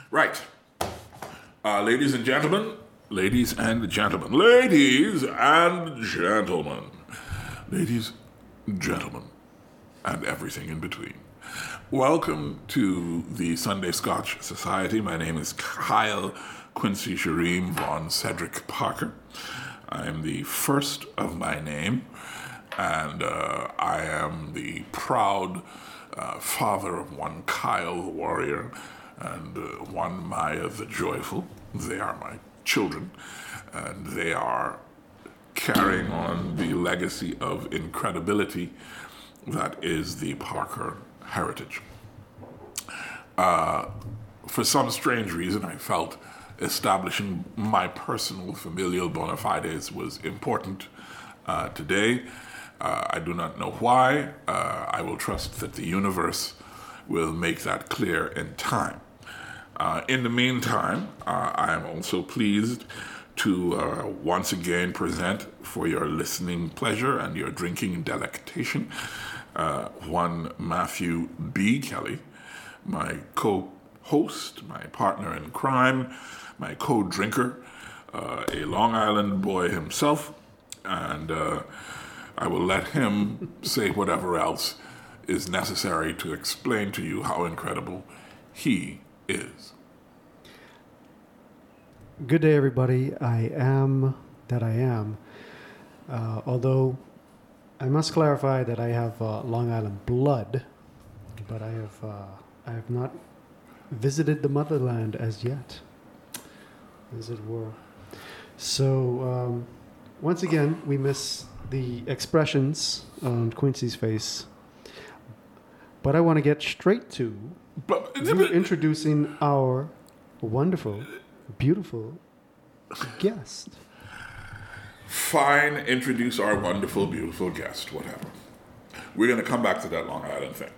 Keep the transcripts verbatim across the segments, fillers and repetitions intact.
Right. Uh, ladies and gentlemen, ladies and gentlemen, ladies and gentlemen, ladies, gentlemen, and everything in between. Welcome to the Sunday Scotch Society. My name is Kyle Quincy Shareem von Cedric Parker. I am the first of my name, and uh, I am the proud uh, father of one Kyle the warrior and uh, one Maya the joyful. They are my children, and they are carrying on the legacy of incredibility that is the Parker heritage. Uh, for some strange reason, I felt establishing my personal familial bona fides was important uh, today. Uh, I do not know why. Uh, I will trust that the universe will make that clear in time. Uh, in the meantime, uh, I am also pleased to uh, once again present for your listening pleasure and your drinking delectation uh, one Matthew B. Kelly, my co-host, my partner in crime, my co-drinker, uh, a Long Island boy himself, and uh, I will let him say whatever else is necessary to explain to you how incredible he is. Good day, everybody. I am that I am. Uh, although I must clarify that I have uh, Long Island blood, but I have uh, I have not visited the motherland as yet, as it were. So um, once again, we miss the expressions on Quincy's face, but I want to get straight to But, you introducing our wonderful, beautiful guest. Fine, introduce our wonderful, beautiful guest, whatever. We're going to come back to that Long Island thing.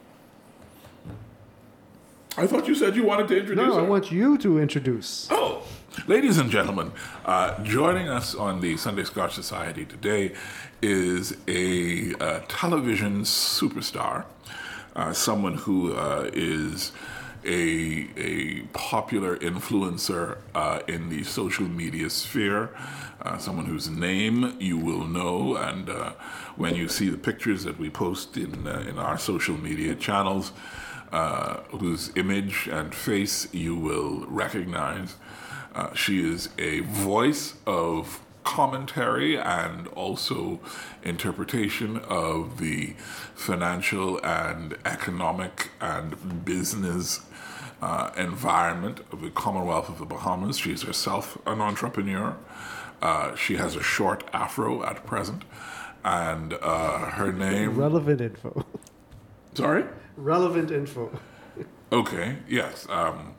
I thought you said you wanted to introduce No, her. I want you to introduce. Oh, ladies and gentlemen, uh, joining us on the Sunday Scotch Society today is a uh, television superstar, uh, someone who uh, is a, a popular influencer uh, in the social media sphere, uh, someone whose name you will know, and uh, when you see the pictures that we post in, uh, in our social media channels, uh, whose image and face you will recognize. Uh, she is a voice of commentary and also interpretation of the financial and economic and business uh, environment of the Commonwealth of the Bahamas. She is herself an entrepreneur. Uh, she has a short afro at present, and uh, her name... Relevant info. Sorry? Relevant info. Okay, yes. Um,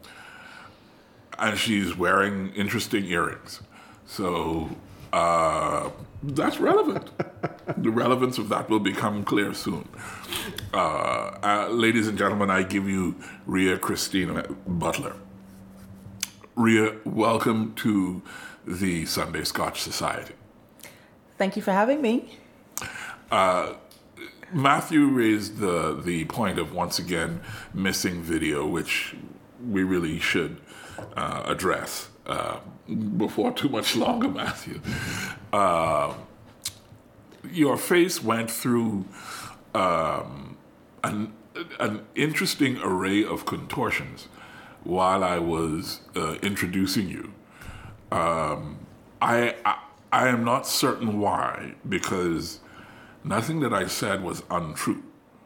and she's wearing interesting earrings. So uh, that's relevant. The relevance of that will become clear soon. Uh, uh, ladies and gentlemen, I give you Ria Christina Butler. Ria, welcome to the Sunday Scotch Society. Thank you for having me. Uh, Matthew raised the, the point of, once again, missing video, which we really should uh, address uh, before too much longer, Matthew. Uh, your face went through um, an, an interesting array of contortions while I was uh, introducing you. Um, I, I I am not certain why, because nothing that I said was untrue.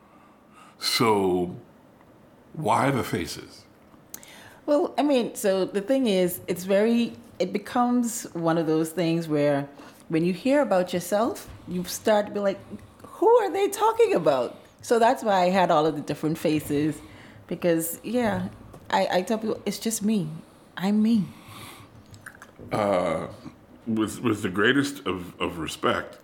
So, why the faces? Well, I mean, so the thing is, it's very, it becomes one of those things where when you hear about yourself, you start to be like, who are they talking about? So that's why I had all of the different faces, because, yeah, I, I tell people, it's just me. I'm me. Uh, with, with the greatest of, of respect,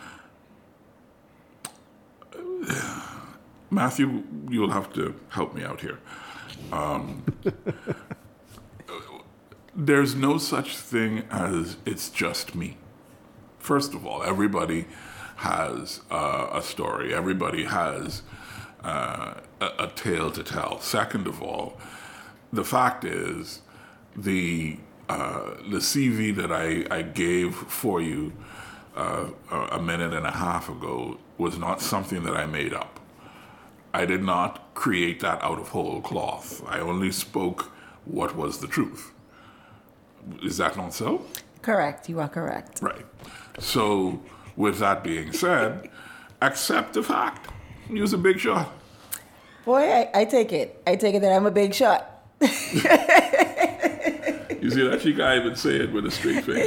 Matthew, you'll have to help me out here. Um, there's no such thing as it's just me. First of all, everybody has uh, a story. Everybody has uh, a, a tale to tell. Second of all, the fact is, the uh, the C V that I, I gave for you uh, a minute and a half ago was not something that I made up. I did not create that out of whole cloth. I only spoke what was the truth. Is that not so? Correct. You are correct. Right. So, with that being said, accept the fact. Use a big shot. Boy, I, I take it. I take it that I'm a big shot. You see that? She can't even say it with a straight face.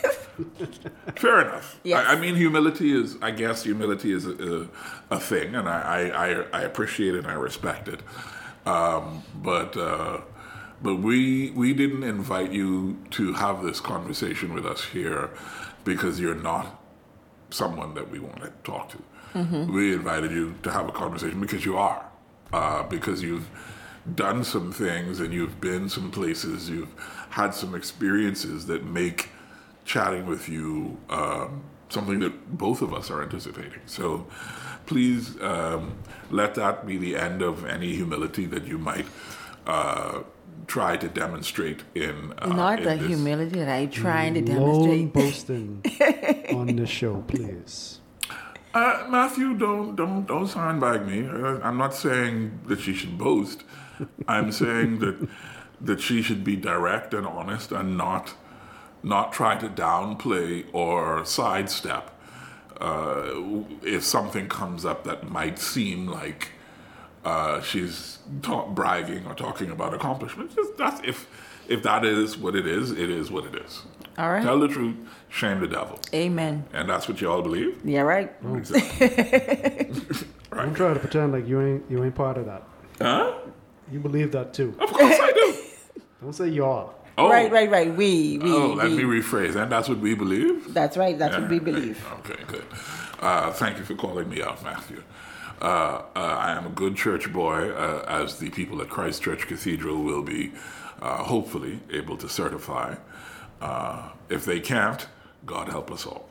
Fair enough. Yes. I, I mean, humility is, I guess humility is a, a, a thing, and I, I, I appreciate it and I respect it. Um, but uh, but we we didn't invite you to have this conversation with us here because you're not someone that we want to talk to. Mm-hmm. We invited you to have a conversation because you are. Uh, because you've done some things and you've been some places, you've had some experiences that make chatting with you um, something that both of us are anticipating. So please um, let that be the end of any humility that you might uh, try to demonstrate in uh, Not in the this. humility that I trying to Lone demonstrate. boasting on the show, please. Uh, Matthew, don't don't don't sandbag me. Uh, I'm not saying that she should boast. I'm saying that that she should be direct and honest and not not try to downplay or sidestep uh, if something comes up that might seem like uh, she's ta- bragging or talking about accomplishments. Just that's if if that is what it is, it is what it is. All right. Tell the truth, shame the devil. Amen. And that's what you all believe? Yeah, right. Exactly. Right. Don't try to pretend like you ain't you ain't part of that. Huh? You believe that too. Of course I do. Don't say y'all. Oh. Right, right, right. We, we. Oh, let we. me rephrase. And that's what we believe? That's right. That's what we Yeah. believe. Okay, good. Uh, thank you for calling me out, Matthew. Uh, uh, I am a good church boy, uh, as the people at Christ Church Cathedral will be uh, hopefully able to certify. Uh, if they can't, God help us all.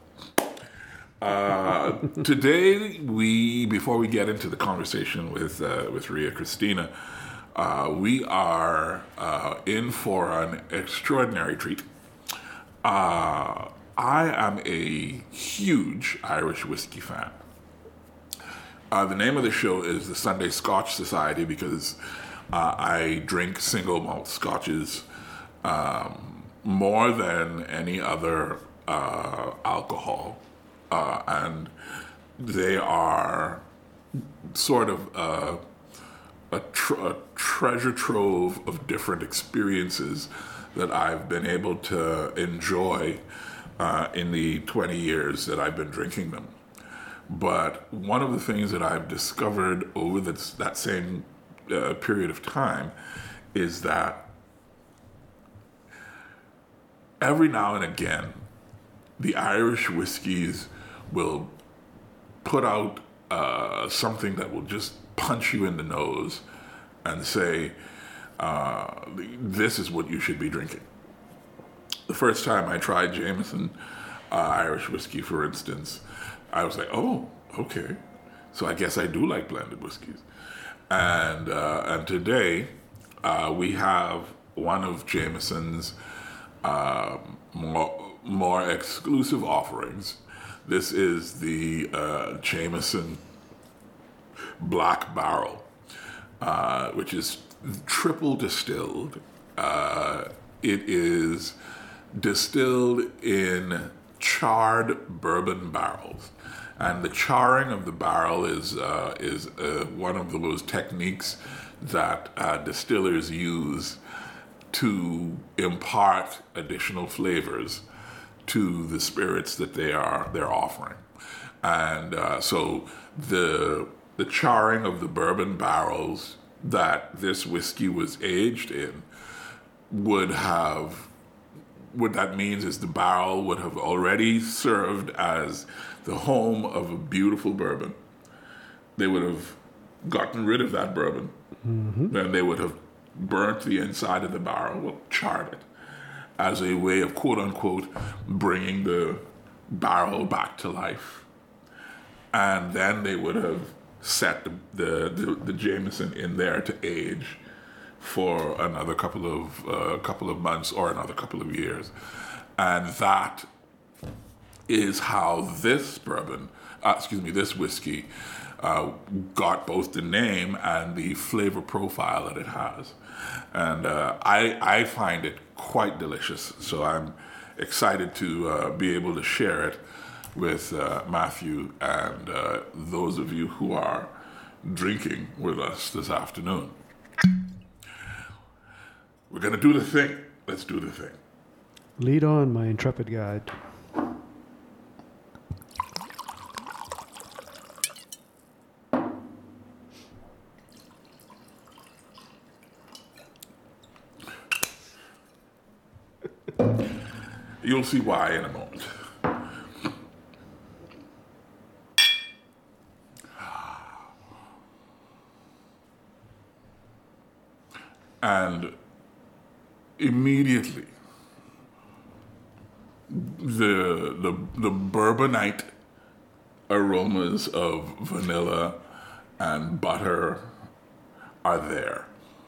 Uh, today, we before we get into the conversation with uh, with Ria Christina, uh, we are uh, in for an extraordinary treat. Uh, I am a huge Irish whiskey fan. Uh, the name of the show is the Sunday Scotch Society because uh, I drink single malt scotches um, more than any other uh, alcohol. Uh, and they are sort of uh, a, tr- a treasure trove of different experiences that I've been able to enjoy uh, in the twenty years that I've been drinking them. But one of the things that I've discovered over this, that same uh, period of time is that every now and again, the Irish whiskeys will put out uh, something that will just punch you in the nose and say, uh, this is what you should be drinking. The first time I tried Jameson uh, Irish whiskey, for instance, I was like, oh, okay. So I guess I do like blended whiskeys. And uh, and today uh, we have one of Jameson's uh, more, more exclusive offerings. This is the uh, Jameson Black Barrel, uh, which is triple distilled. Uh, it is distilled in charred bourbon barrels, and the charring of the barrel is uh, is uh, one of those techniques that uh, distillers use to impart additional flavors to the spirits that they are they're offering. And uh, so the the charring of the bourbon barrels that this whiskey was aged in would have what that means is the barrel would have already served as the home of a beautiful bourbon. They would have gotten rid of that bourbon. Mm-hmm. Then they would have burnt the inside of the barrel, well, charred it, as a way of quote unquote bringing the barrel back to life. And then they would have set the, the, the, the Jameson in there to age for another couple of uh, couple of months or another couple of years, and that is how this bourbon, uh, excuse me, this whiskey, uh, got both the name and the flavor profile that it has, and uh, I I find it quite delicious. So I'm excited to uh, be able to share it with uh, Matthew and uh, those of you who are drinking with us this afternoon. We're gonna do the thing. Let's do the thing. Lead on, my intrepid guide. You'll see why in a moment. And immediately, the, the, the bourbonite aromas of vanilla and butter are there.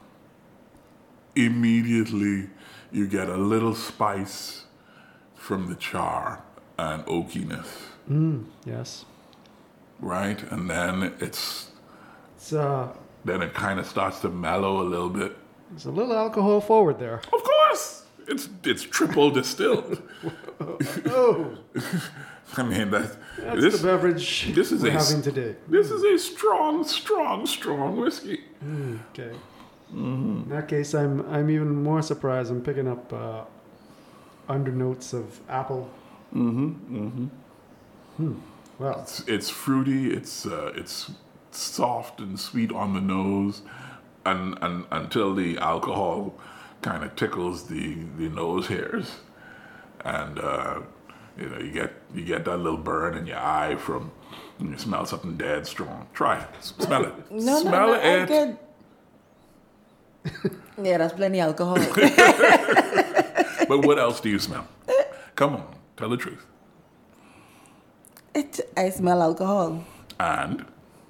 Immediately, you get a little spice from the char and oakiness, Mm, yes. right? And then it's It's, uh, then it kind of starts to mellow a little bit. there's a little alcohol forward there. Of course, it's it's triple distilled. Oh, I mean that that's this the beverage this is we're a s- having today. this is a strong, strong, strong whiskey. Okay. In that case, I'm I'm even more surprised. I'm picking up uh, undernotes of apple. Mm-hmm. Mm-hmm. Hmm. Well, It's, it's fruity. It's uh, it's soft and sweet on the nose, and, and until the alcohol kind of tickles the, the nose hairs, and uh, you know you get you get that little burn in your eye from when you smell something dead strong. Try it. S- Smell it. No, smell no, no, I it. get. Yeah, that's plenty alcohol. But what else do you smell? Come on, tell the truth. it, I smell alcohol. And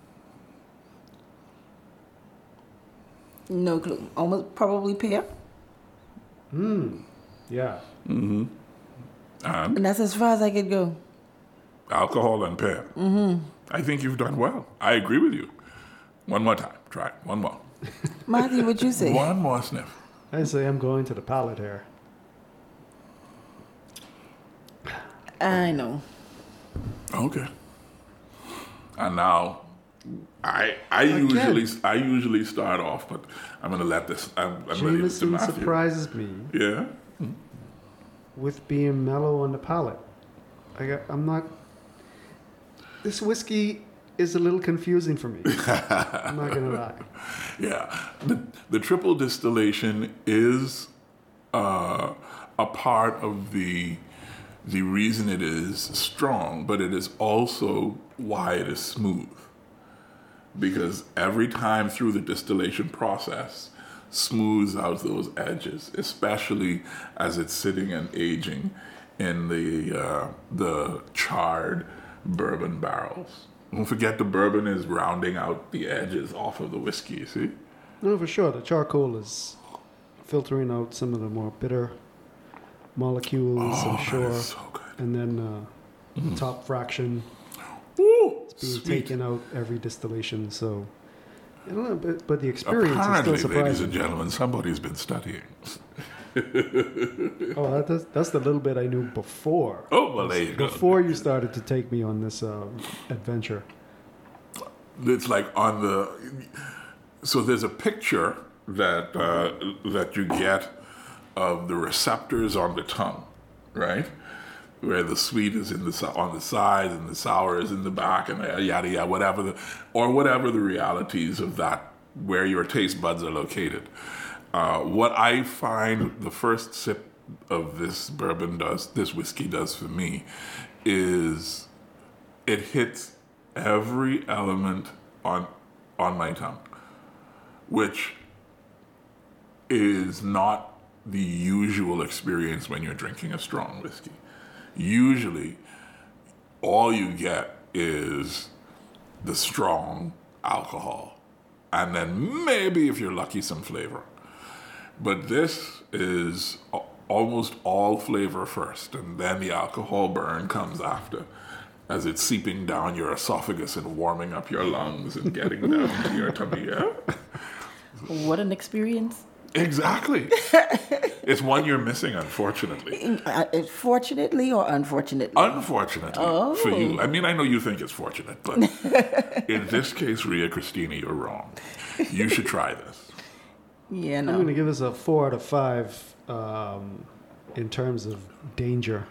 No clue. Almost probably pear. hmm. Yeah. and And that's as far as I could go. alcohol and pear. Mm-hmm. I think you've done well. I agree with you. One more time. Try it. One more. Matthew, what you say? One more sniff. I say I'm going to the palate here. I know. Okay. And now, I I Again. usually I usually start off, but I'm gonna let this. I'm, I'm ready to Jameson Matthew. surprises me Yeah. with being mellow on the palate. I got, I'm not. This whiskey is a little confusing for me. I'm not gonna lie. Yeah. The the triple distillation is uh, a part of the the reason it is strong, but it is also why it is smooth. Because every time through the distillation process smooths out those edges, especially as it's sitting and aging in the uh, the charred bourbon barrels. Don't forget the bourbon is rounding out the edges off of the whiskey, see? No, for sure. The charcoal is filtering out some of the more bitter molecules, Oh, I'm that sure. is so good. And then uh, the top fraction Woo, being sweet. taken out every distillation. So, I don't know, but, but the experience Apparently, is still ladies surprising. and gentlemen, somebody's been studying. Oh, that, that's, that's the little bit I knew before. Oh, well, there you go. Before you started to take me on this uh, adventure. It's like on the. So there's a picture that uh, that you get of the receptors on the tongue, right? Where the sweet is in the si- on the sides and the sour is in the back, and yada yada, whatever the or whatever the realities of that where your taste buds are located. Uh, what I find the first sip of this bourbon does, this whiskey does for me, is it hits every element on on my tongue, which is not the usual experience when you're drinking a strong whiskey. Usually, all you get is the strong alcohol, and then maybe if you're lucky, some flavor. But this is a- almost all flavor first, and then the alcohol burn comes after, as it's seeping down your esophagus and warming up your lungs and getting down to your tummy. Yeah? What an experience. Exactly. It's one you're missing, unfortunately. Uh, Fortunately or unfortunately? Unfortunately Oh. for you. I mean, I know you think it's fortunate, but in this case, Ria Christina, you're wrong. You should try this. Yeah, I'm no. going to give this a four out of five um, in terms of danger.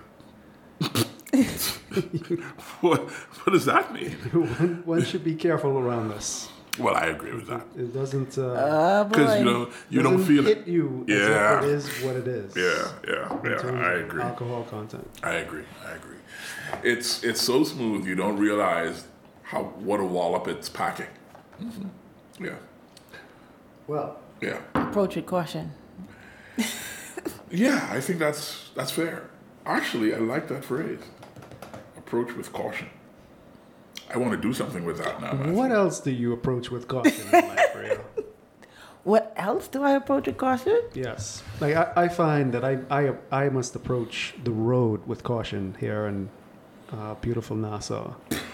What, what does that mean? one, one should be careful around this. Well, I agree with that. It doesn't. Uh, Oh, boy. Because you know, you don't doesn't feel hit it. you. Yeah. As if it is what it is. Yeah, yeah, in yeah. terms I of agree. Alcohol content. I agree. I agree. It's it's so smooth you don't realize how what a wallop it's packing. Mm-hmm. Yeah, Well, yeah, Approach with caution. yeah. I think that's that's fair. Actually, I like that phrase. Approach with caution. I want to do something with that now. Matthew. what else do you approach with caution in life, Ria? What else do I approach with caution? Yes. Like I, I find that I, I I must approach the road with caution here in uh, beautiful Nassau.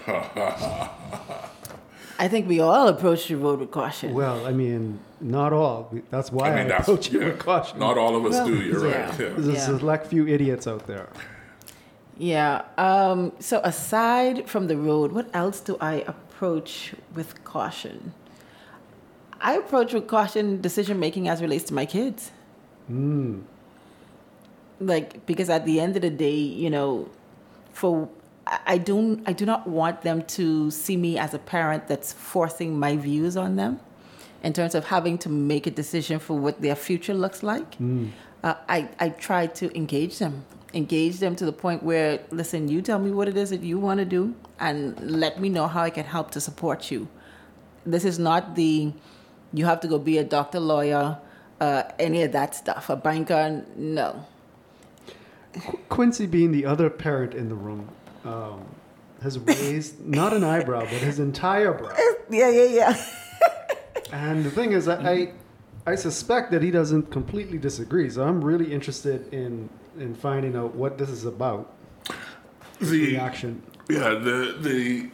I think we all approach the road with caution. Well, I mean, not all. That's why I, I mean, that's approach it yeah, with caution. Not all of us Well, do. You're yeah. right. Yeah. There's a Yeah. select few idiots out there. Yeah. Um, so aside from the road, what else do I approach with caution? I approach with caution decision making as relates to my kids. Mm. Like, because at the end of the day, you know, for I I don't I do not want them to see me as a parent that's forcing my views on them in terms of having to make a decision for what their future looks like. Mm. Uh, I, I try to engage them, engage them to the point where, listen, you tell me what it is that you want to do and let me know how I can help to support you. This is not the, you have to go be a doctor, lawyer, uh, any of that stuff, a banker, no. Qu- Quincy, being the other parent in the room, um, has raised not an eyebrow, but his entire brow. Yeah, yeah, yeah. And the thing is, I, I I suspect that he doesn't completely disagree. So I'm really interested in in finding out what this is about. The Reaction. Yeah, the the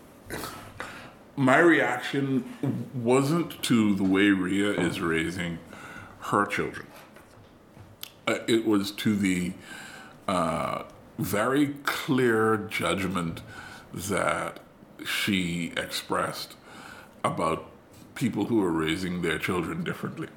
my reaction wasn't to the way Ria is raising her children. Uh, it was to the uh, very clear judgment that she expressed about people who are raising their children differently.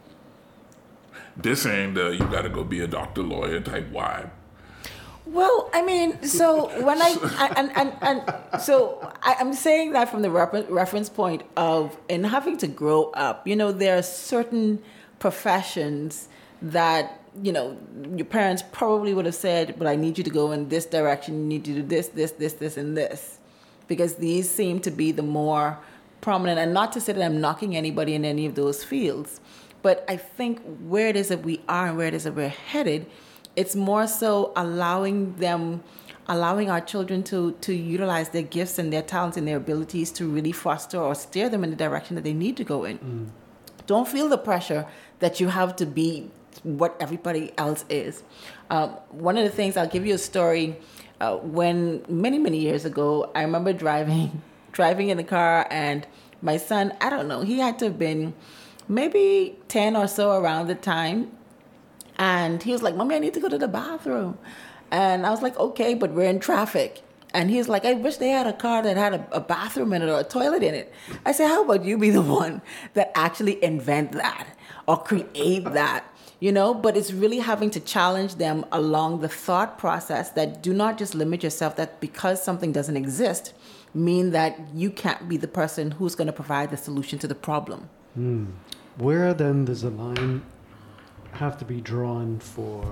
This ain't uh, you got to go be a doctor, lawyer type vibe. Well, I mean, so when I and and, and so I, I'm saying that from the refer- reference point of in having to grow up. You know, there are certain professions that you know your parents probably would have said, "But I need you to go in this direction. You need to do this, this, this, this, and this," because these seem to be the more prominent. And not to say that I'm knocking anybody in any of those fields, but I think where it is that we are and where it is that we're headed. It's more so allowing them, allowing our children to to utilize their gifts and their talents and their abilities to really foster or steer them in the direction that they need to go in. Mm. Don't feel the pressure that you have to be what everybody else is. Um, one of the things, I'll give you a story. Uh, when many, many years ago, I remember driving, driving in the car, and my son, I don't know, he had to have been maybe ten or so around the time. And he was like, "Mommy, I need to go to the bathroom." And I was like, "Okay, but we're in traffic." And he's like, "I wish they had a car that had a, a bathroom in it or a toilet in it." I said, "How about you be the one that actually invent that or create that?" You know, but it's really having to challenge them along the thought process that do not just limit yourself, that because something doesn't exist, mean that you can't be the person who's going to provide the solution to the problem. Hmm. Where then does the line have to be drawn for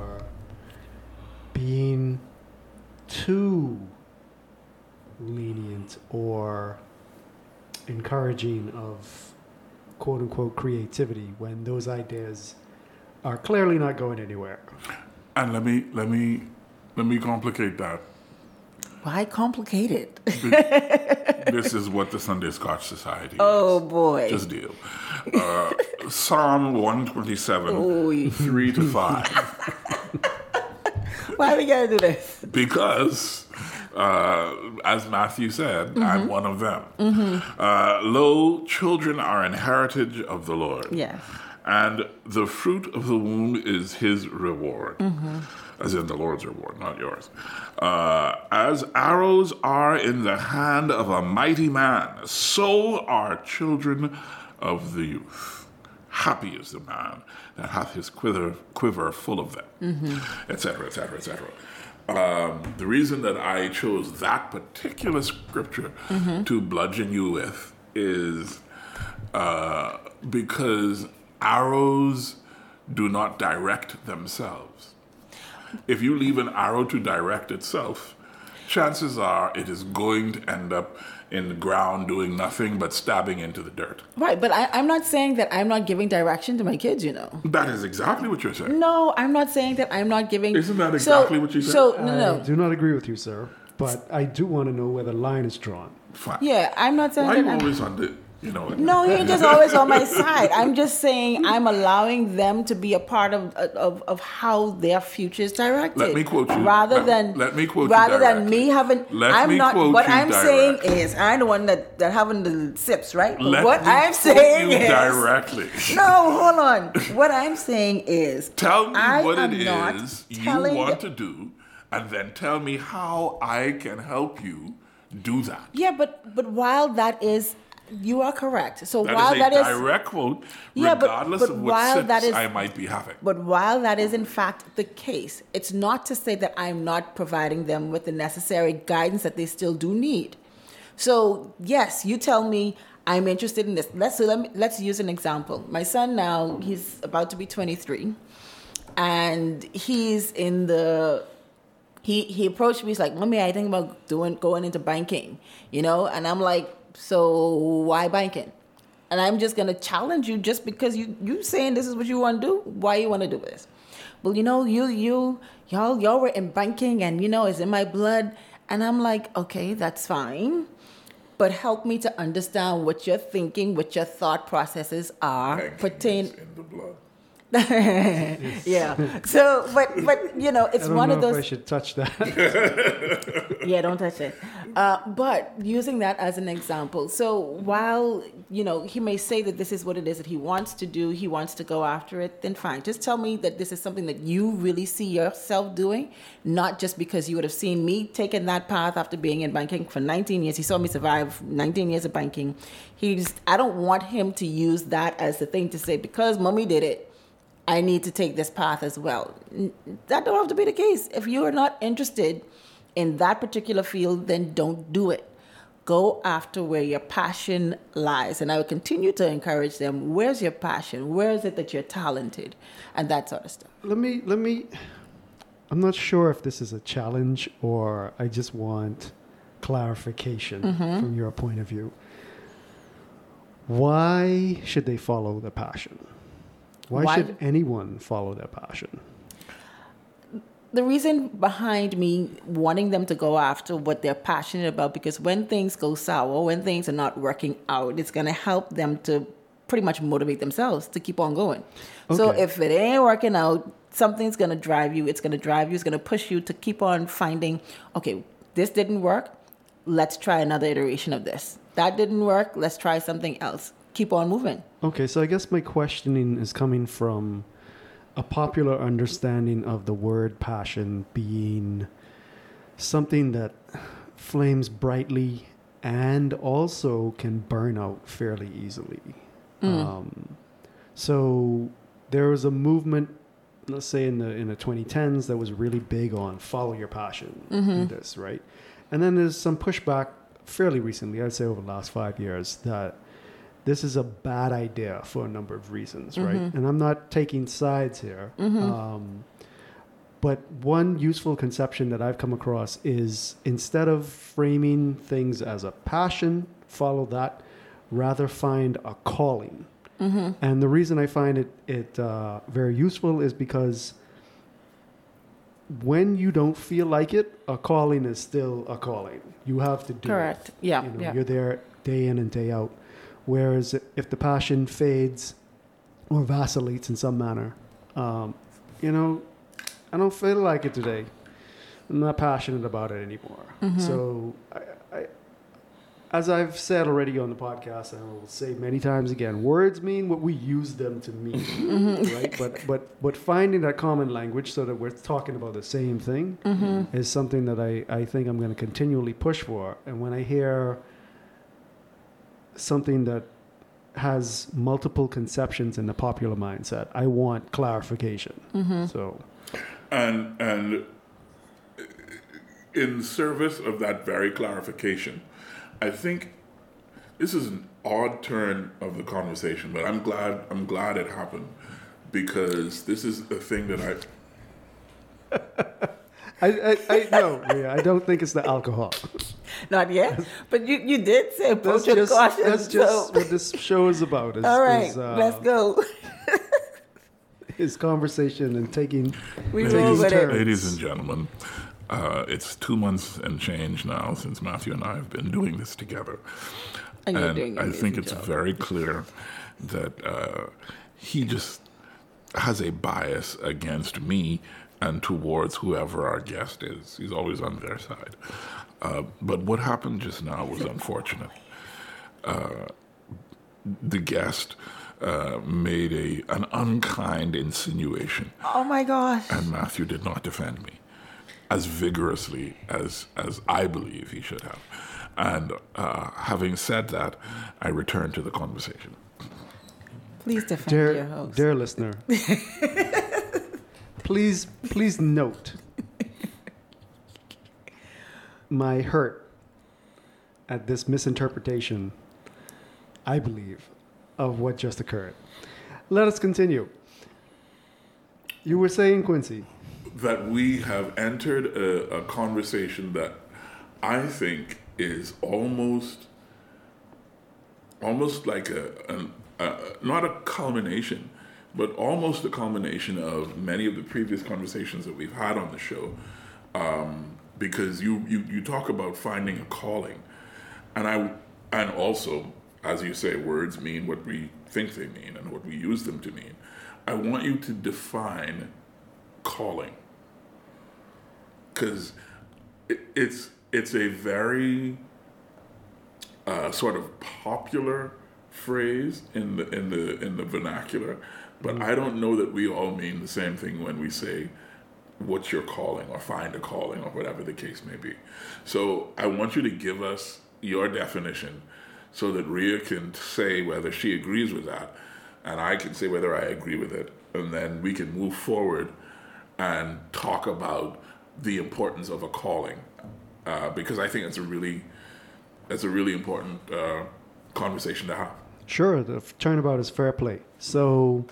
being too lenient or encouraging of quote unquote creativity when those ideas are clearly not going anywhere? And let me let me let me complicate that. Why complicate it? This is what the Sunday Scotch Society Oh is. boy. Just deal. Uh, Psalm one twenty-seven, Ooh. three to five. Why we gotta do this? Because, uh, as Matthew said, Mm-hmm. I'm one of them. Uh, Lo, children are an heritage of the Lord. Yes. And the fruit of the womb is his reward. Mm-hmm. As in the Lord's reward, not yours. Uh, as arrows are in the hand of a mighty man, so are children of the youth. Happy is the man that hath his quiver, quiver full of them, et cetera, et cetera, et cetera. Um, the reason that I chose that particular scripture to bludgeon you with is uh, because arrows do not direct themselves. If you leave an arrow to direct itself, chances are it is going to end up in the ground doing nothing but stabbing into the dirt. Right, but I, I'm not saying that I'm not giving direction to my kids, you know. That is exactly what you're saying. No, I'm not saying that I'm not giving. Isn't that exactly so, what you said? So, no, no. I do not agree with you, sir. But I do want to know where the line is drawn. Fine. Yeah, I'm not saying Why are that you I'm, always on the, you know? No, you're just always on my side. I'm just saying I'm allowing them to be a part of of, of how their future is directed. Let me quote you. Rather Let- than let me quote you rather than directly. me having. Let I'm me not. quote What you I'm saying directly. is I'm the one that that having the sips, right? But Let what me I'm quote saying you is directly. no. Hold on. What I'm saying is Tell me I what am it not is you telling want the- to do, and then tell me how I can help you do that. Yeah, but but while that is, you are correct. So That while is a that is, direct quote, Yeah, but- regardless but of what while sips that is- I might be having. but while that is in fact the case, it's not to say that I'm not providing them with the necessary guidance that they still do need. So yes, you tell me I'm interested in this. Let's so let me, let's use an example. My son now, he's about to be twenty-three, and he's in the he he approached me. He's like, "Mommy, I think about doing going into banking," you know, and I'm like, "So why banking?" And I'm just gonna challenge you just because you you saying this is what you want to do. Why you want to do this? Well, you know, you you y'all y'all were in banking, and you know it's in my blood. And I'm like, okay, that's fine, but help me to understand what you're thinking, what your thought processes are Banking pertain. is in the blood. Yeah. So, but but you know, it's I don't one know of if those. I should touch that. Yeah, don't touch it. Uh, but using that as an example, so while, you know, he may say that this is what it is that he wants to do, he wants to go after it, then fine. Just tell me that this is something that you really see yourself doing, not just because you would have seen me taking that path after being in banking for nineteen years. He saw me survive nineteen years of banking. He's, I don't want him to use that as the thing to say, because mommy did it, I need to take this path as well. N- That don't have to be the case. If you are not interested in that particular field, then don't do it. Go after where your passion lies. And I will continue to encourage them. Where's your passion? Where is it that you're talented? And that sort of stuff. let me let me I'm not sure if this is a challenge or I just want clarification Mm-hmm. from your point of view. Why should they follow their passion? Why, Why- should anyone follow their passion? The reason behind me wanting them to go after what they're passionate about, because when things go sour, when things are not working out, it's going to help them to pretty much motivate themselves to keep on going. So Okay. if it ain't working out, something's going to drive you. It's going to drive you. It's going to push you to keep on finding, okay, this didn't work. Let's try another iteration of this. That didn't work. Let's try something else. Keep on moving. Okay, so I guess my questioning is coming from a popular understanding of the word passion being something that flames brightly and also can burn out fairly easily. Um, so there was a movement, let's say in the in the twenty tens, that was really big on follow your passion in this, right? And then there's some pushback fairly recently, I'd say over the last five years, that this is a bad idea for a number of reasons, right? And I'm not taking sides here. Um, but one useful conception that I've come across is instead of framing things as a passion, follow that, rather find a calling. And the reason I find it, it uh, very useful is because when you don't feel like it, a calling is still a calling. You have to do Correct. it. Yeah. You know, yeah. You're there day in and day out. Whereas if the passion fades or vacillates in some manner, um, you know, I don't feel like it today. I'm not passionate about it anymore. Mm-hmm. So, I, I, as I've said already on the podcast, and I will say many times again, words mean what we use them to mean, Mm-hmm. right? But but but finding that common language so that we're talking about the same thing Mm-hmm. is something that I, I think I'm going to continually push for. And when I hear something that has multiple conceptions in the popular mindset, I want clarification. Mm-hmm. So, And and in service of that very clarification, I think this is an odd turn of the conversation, but I'm glad I'm glad it happened because this is a thing that I I I, I no, Rhea, I don't think it's the alcohol. Not yet, but you, you did say That's approach with just caution. that's just so. what this show is about. Is, All right, is, uh, let's go. Is conversation and taking We taking roll with it. turns. Ladies and gentlemen, uh, it's two months and change now since Matthew and I have been doing this together. And you're doing an I think amazing it's job. very clear that uh, he just has a bias against me and towards whoever our guest is. He's always on their side. Uh, but what happened just now was unfortunate. Uh, the guest uh, made a an unkind insinuation, Oh my gosh. and Matthew did not defend me as vigorously as as I believe he should have. And uh, having said that, I return to the conversation. Please defend your Dear, host. dear listener, please please note my hurt at this misinterpretation, I believe, of what just occurred. Let us continue. You were saying, Quincy. That we have entered a, a conversation that I think is almost almost like a, an, a not a culmination, but almost a culmination of many of the previous conversations that we've had on the show. Um, because you, you, you talk about finding a calling, and I and also, as you say, words mean what we think they mean and what we use them to mean. I want you to define calling, because it, it's it's a very uh, sort of popular phrase in the in the in the vernacular, but I don't know that we all mean the same thing when we say what's your calling or find a calling or whatever the case may be. So I want you to give us your definition so that Rhea can say whether she agrees with that and I can say whether I agree with it, and then we can move forward and talk about the importance of a calling, uh, because I think it's a really that's a really important uh, conversation to have. Sure, the f- turnabout is fair play. So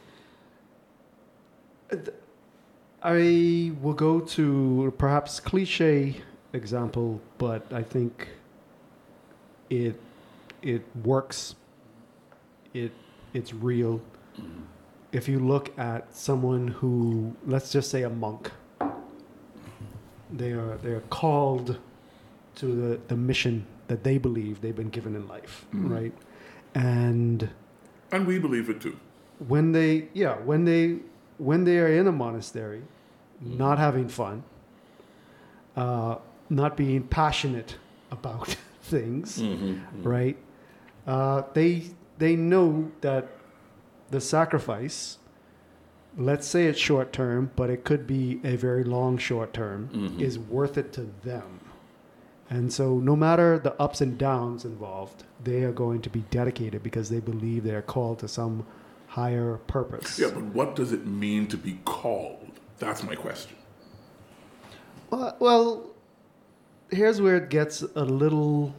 th- I will go to perhaps cliche example, but I think it it works. It it's real. If you look at someone who, let's just say a monk, they are they are called to the, the mission that they believe they've been given in life, right? And And we believe it too. when they yeah when they when they are in a monastery, not having fun, uh, not being passionate about things, right? Uh, they they know that the sacrifice, let's say it's short term, but it could be a very long short term, is worth it to them. And so no matter the ups and downs involved, they are going to be dedicated because they believe they're called to some higher purpose. Yeah, but what does it mean to be called? That's my question. Well, well, here's where it gets a little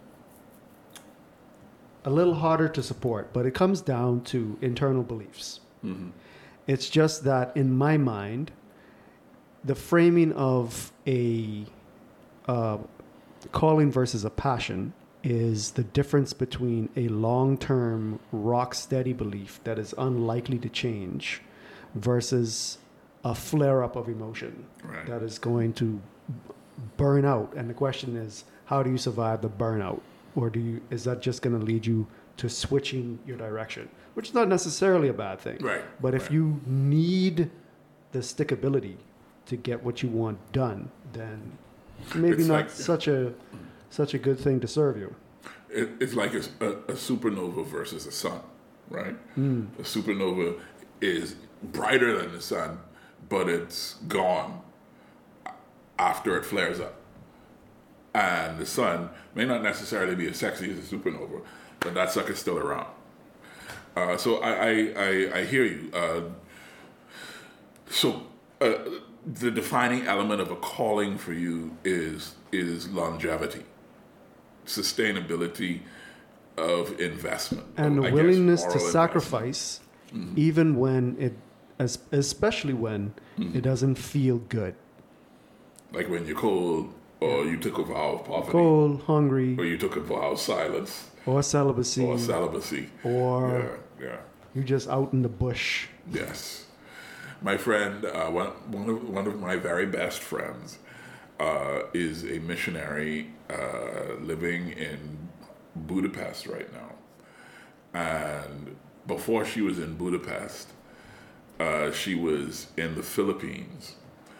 a little harder to support, but it comes down to internal beliefs. Mm-hmm. It's just that in my mind, the framing of a uh, calling versus a passion is the difference between a long-term, rock-steady belief that is unlikely to change versus a flare up of emotion Right. that is going to burn out. And the question is, how do you survive the burnout? Or do you, is that just going to lead you to switching your direction, which is not necessarily a bad thing. Right. But if right. you need the stickability to get what you want done, then maybe It's not like- such a such a good thing to serve you. It, it's like a, a, a supernova versus a sun, right? Hmm. A supernova is brighter than the sun, but it's gone after it flares up. And the sun may not necessarily be as sexy as a supernova, but that sucker's still around. Uh, so I, I, I, I hear you. Uh, so uh, the defining element of a calling for you is is longevity, sustainability of investment, And I the guess willingness to moral investment. sacrifice, even when it, as, especially when it doesn't feel good. Like when you're cold, or you took a vow of poverty, Cold, hungry, or you took a vow of silence, or celibacy, or celibacy. or Yeah, yeah. you're just out in the bush. Yes. My friend, uh, one, one, of, one of my very best friends, uh, is a missionary uh, living in Budapest right now. And before she was in Budapest, uh, she was in the Philippines.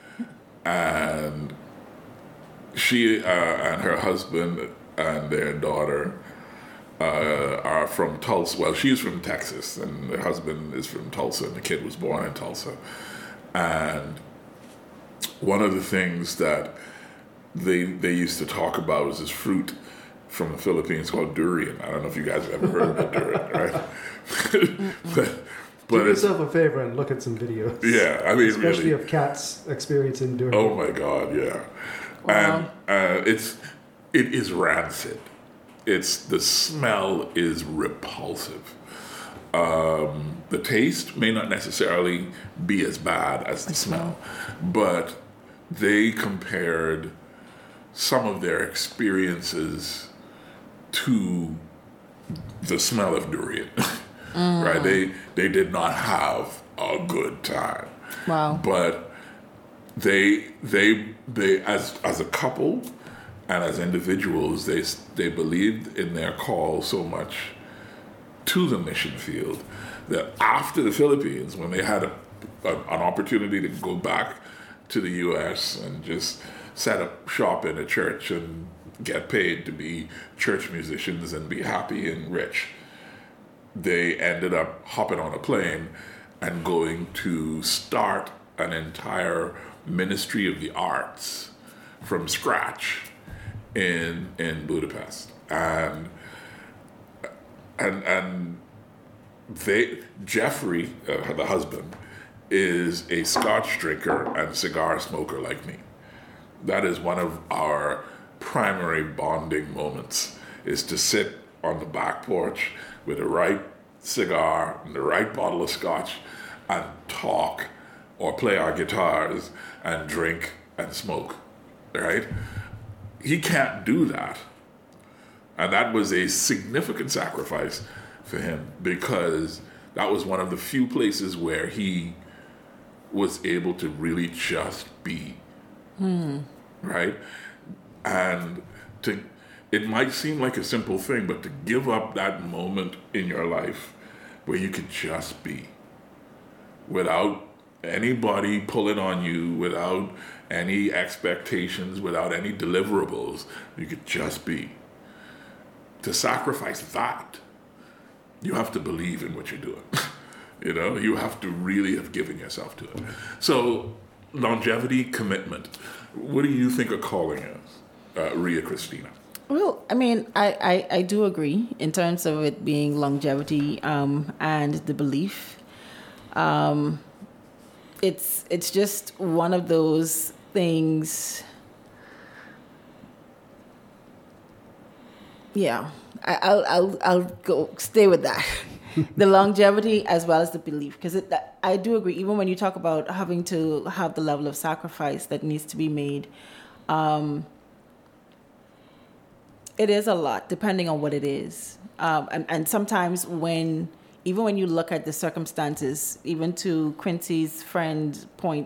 And she uh, and her husband and their daughter Uh, are from Tulsa. Well, she's from Texas, and her husband is from Tulsa, and the kid was born in Tulsa. And one of the things that they they used to talk about was this fruit from the Philippines called durian. I don't know if you guys have ever heard of durian, right? but but Do it's, yourself a favor and look at some videos. yeah, I mean, Especially really. of cats experiencing doing Oh my God, yeah. And uh, it's it is rancid. It's the smell is repulsive. Um, the taste may not necessarily be as bad as the smell, but they compared some of their experiences to the smell of durian. Right? They they did not have a good time. Wow. But they they they as as a couple and as individuals, they they believed in their call so much to the mission field that after the Philippines, when they had a, a, an opportunity to go back to the U S and just set up shop in a church and get paid to be church musicians and be happy and rich, they ended up hopping on a plane and going to start an entire ministry of the arts from scratch in in Budapest, and and and they Jeffrey, uh, the husband, is a Scotch drinker and cigar smoker like me. That is one of our primary bonding moments: is to sit on the back porch with the right cigar and the right bottle of Scotch and talk or play our guitars and drink and smoke, right? He can't do that. And that was a significant sacrifice for him, because that was one of the few places where he was able to really just be. Hmm. Right? And to it might seem like a simple thing, but to give up that moment in your life where you could just be without anybody pulling on you, without any expectations, without any deliverables, you could just be. To sacrifice that, you have to believe in what you're doing. You know, you have to really have given yourself to it. So, longevity, commitment. What do you think a calling is, uh, Ria Christina? Well, I mean, I, I, I do agree in terms of it being longevity um, and the belief. Um, it's it's just one of those things. Yeah, I, I'll I'll I'll go stay with that. The longevity as well as the belief, because it I do agree. Even when you talk about having to have the level of sacrifice that needs to be made. Um, It is a lot, depending on what it is. Um, and, and sometimes when even when you look at the circumstances, even to Quincy's friend's point,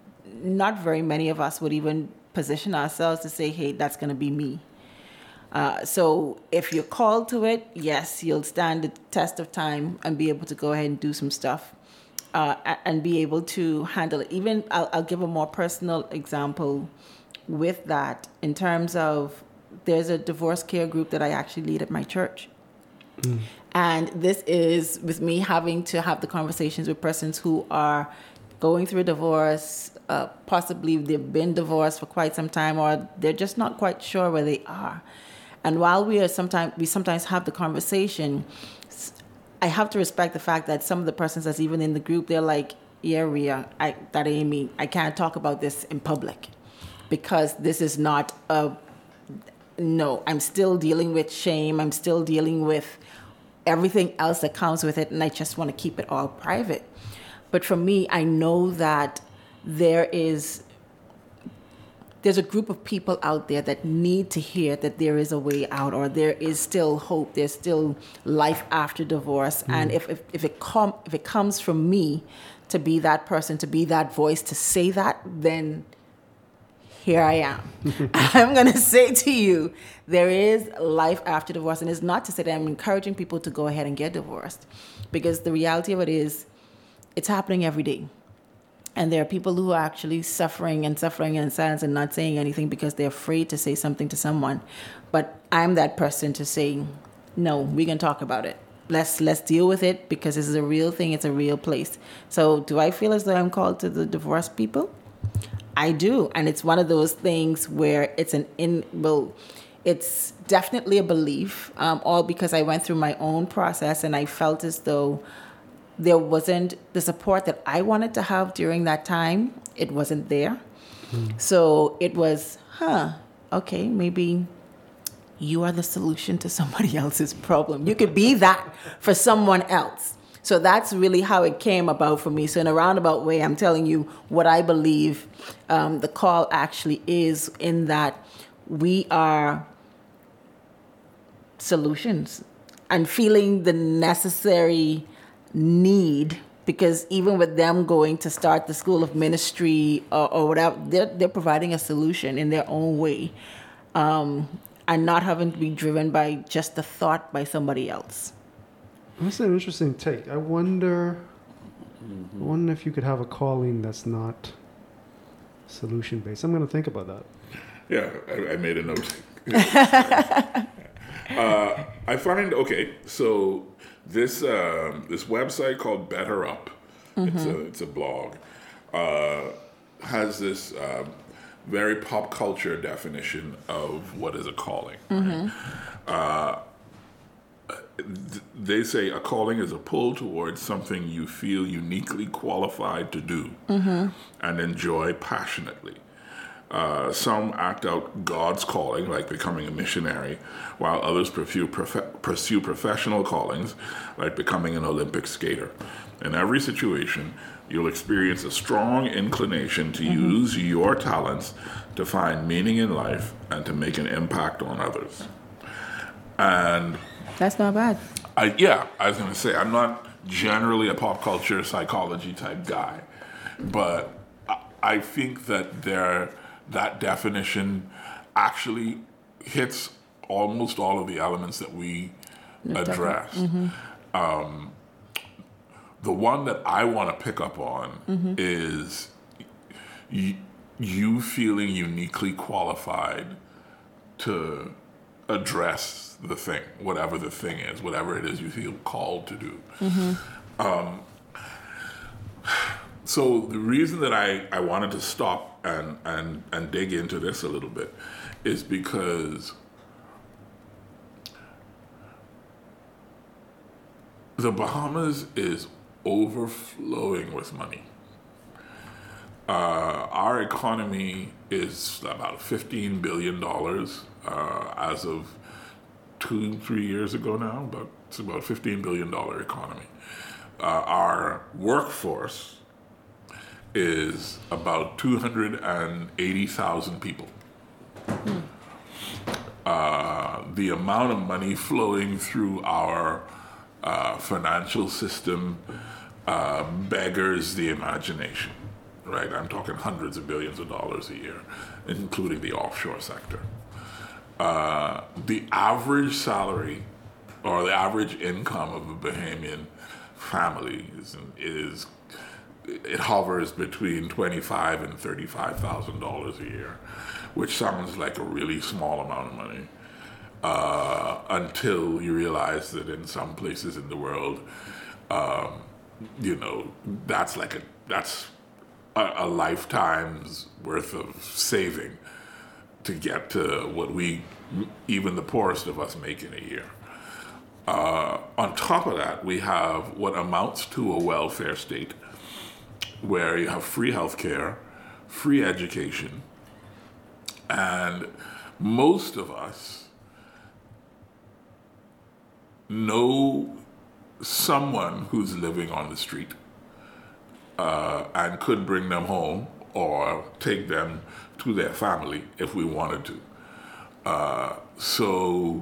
not very many of us would even position ourselves to say, hey, that's going to be me. Uh, so if you're called to it, yes, you'll stand the test of time and be able to go ahead and do some stuff uh, and be able to handle it. Even I'll, I'll give a more personal example with that in terms of there's a divorce care group that I actually lead at my church. Mm. And this is with me having to have the conversations with persons who are going through a divorce, uh, possibly they've been divorced for quite some time, or they're just not quite sure where they are. And while we are sometimes we sometimes have the conversation, I have to respect the fact that some of the persons that's even in the group, they're like, yeah, Rhea, I, that ain't me. I can't talk about this in public because this is not a, no, I'm still dealing with shame. I'm still dealing with everything else that comes with it. And I just want to keep it all private. But for me, I know that there is, there's a group of people out there that need to hear that there is a way out, or there is still hope. There's still life after divorce. Mm. And if, if, if it com- if it comes from me to be that person, to be that voice, to say that, then here I am. I'm going to say to you, there is life after divorce. And it's not to say that I'm encouraging people to go ahead and get divorced, because the reality of it is it's happening every day. And there are people who are actually suffering and suffering in silence and not saying anything because they're afraid to say something to someone. But I'm that person to say, no, we can talk about it. Let's let's deal with it, because this is a real thing. It's a real place. So do I feel as though I'm called to the divorced people? I do. And it's one of those things where it's an in, well, it's definitely a belief, um, all because I went through my own process and I felt as though there wasn't the support that I wanted to have during that time. It wasn't there. Mm. So it was, huh, okay, maybe you are the solution to somebody else's problem. You could be that for someone else. So that's really how it came about for me. So in a roundabout way, I'm telling you what I believe um, the call actually is, in that we are solutions and feeling the necessary need, because even with them going to start the school of ministry or, or whatever, they're, they're providing a solution in their own way, um, and not having to be driven by just a thought by somebody else. That's an interesting take. I wonder, mm-hmm. I wonder if you could have a calling that's not solution based. I'm going to think about that. Yeah, I, I made a note. uh, I find, okay, so this um, this website called Better Up, mm-hmm. it's a it's a blog, uh, has this uh, very pop culture definition of what is a calling. Mm-hmm. Right? Uh, they say a calling is a pull towards something you feel uniquely qualified to do mm-hmm. and enjoy passionately. Uh, some act out God's calling, like becoming a missionary, while others pursue, prof- pursue professional callings, like becoming an Olympic skater. In every situation, you'll experience a strong inclination to mm-hmm. use your talents to find meaning in life and to make an impact on others. And that's not bad. I, yeah, I was going to say, I'm not generally a pop culture psychology type guy, but I, I think that there, that definition actually hits almost all of the elements that we address. Mm-hmm. Um, the one that I want to pick up on mm-hmm. is y- you feeling uniquely qualified to address the thing, whatever the thing is, whatever it is you feel called to do. Mm-hmm. Um, so the reason that I, I wanted to stop and, and, and dig into this a little bit is because the Bahamas is overflowing with money. Uh, our economy is about fifteen billion dollars uh, as of two, three years ago now, but it's about a fifteen billion dollars economy. Uh, our workforce is about two hundred eighty thousand people. Hmm. Uh, the amount of money flowing through our uh, financial system uh, beggars the imagination, right? I'm talking hundreds of billions of dollars a year, including the offshore sector. Uh, the average salary or the average income of a Bahamian family is, is it hovers between twenty-five and thirty-five thousand dollars a year, which sounds like a really small amount of money. Uh, until you realize that in some places in the world, um, you know, that's like a that's a, a lifetime's worth of saving to get to what we, even the poorest of us, make in a year. Uh, on top of that, we have what amounts to a welfare state, where you have free health care, free education, and most of us know someone who's living on the street uh, and could bring them home or take them to their family if we wanted to. Uh, so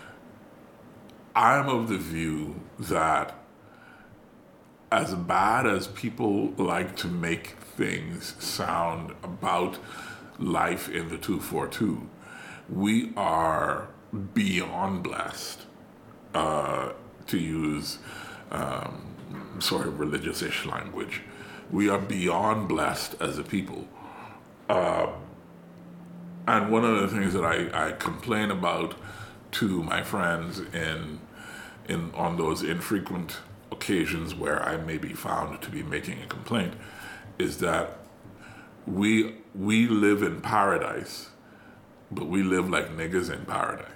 I'm of the view that as bad as people like to make things sound about life in the two forty-two, we are beyond blessed. Uh, to use um, sort of religious-ish language. We are beyond blessed as a people. Uh, and one of the things that I, I complain about to my friends in, in on those infrequent occasions where I may be found to be making a complaint is that we we live in paradise, but we live like niggas in paradise.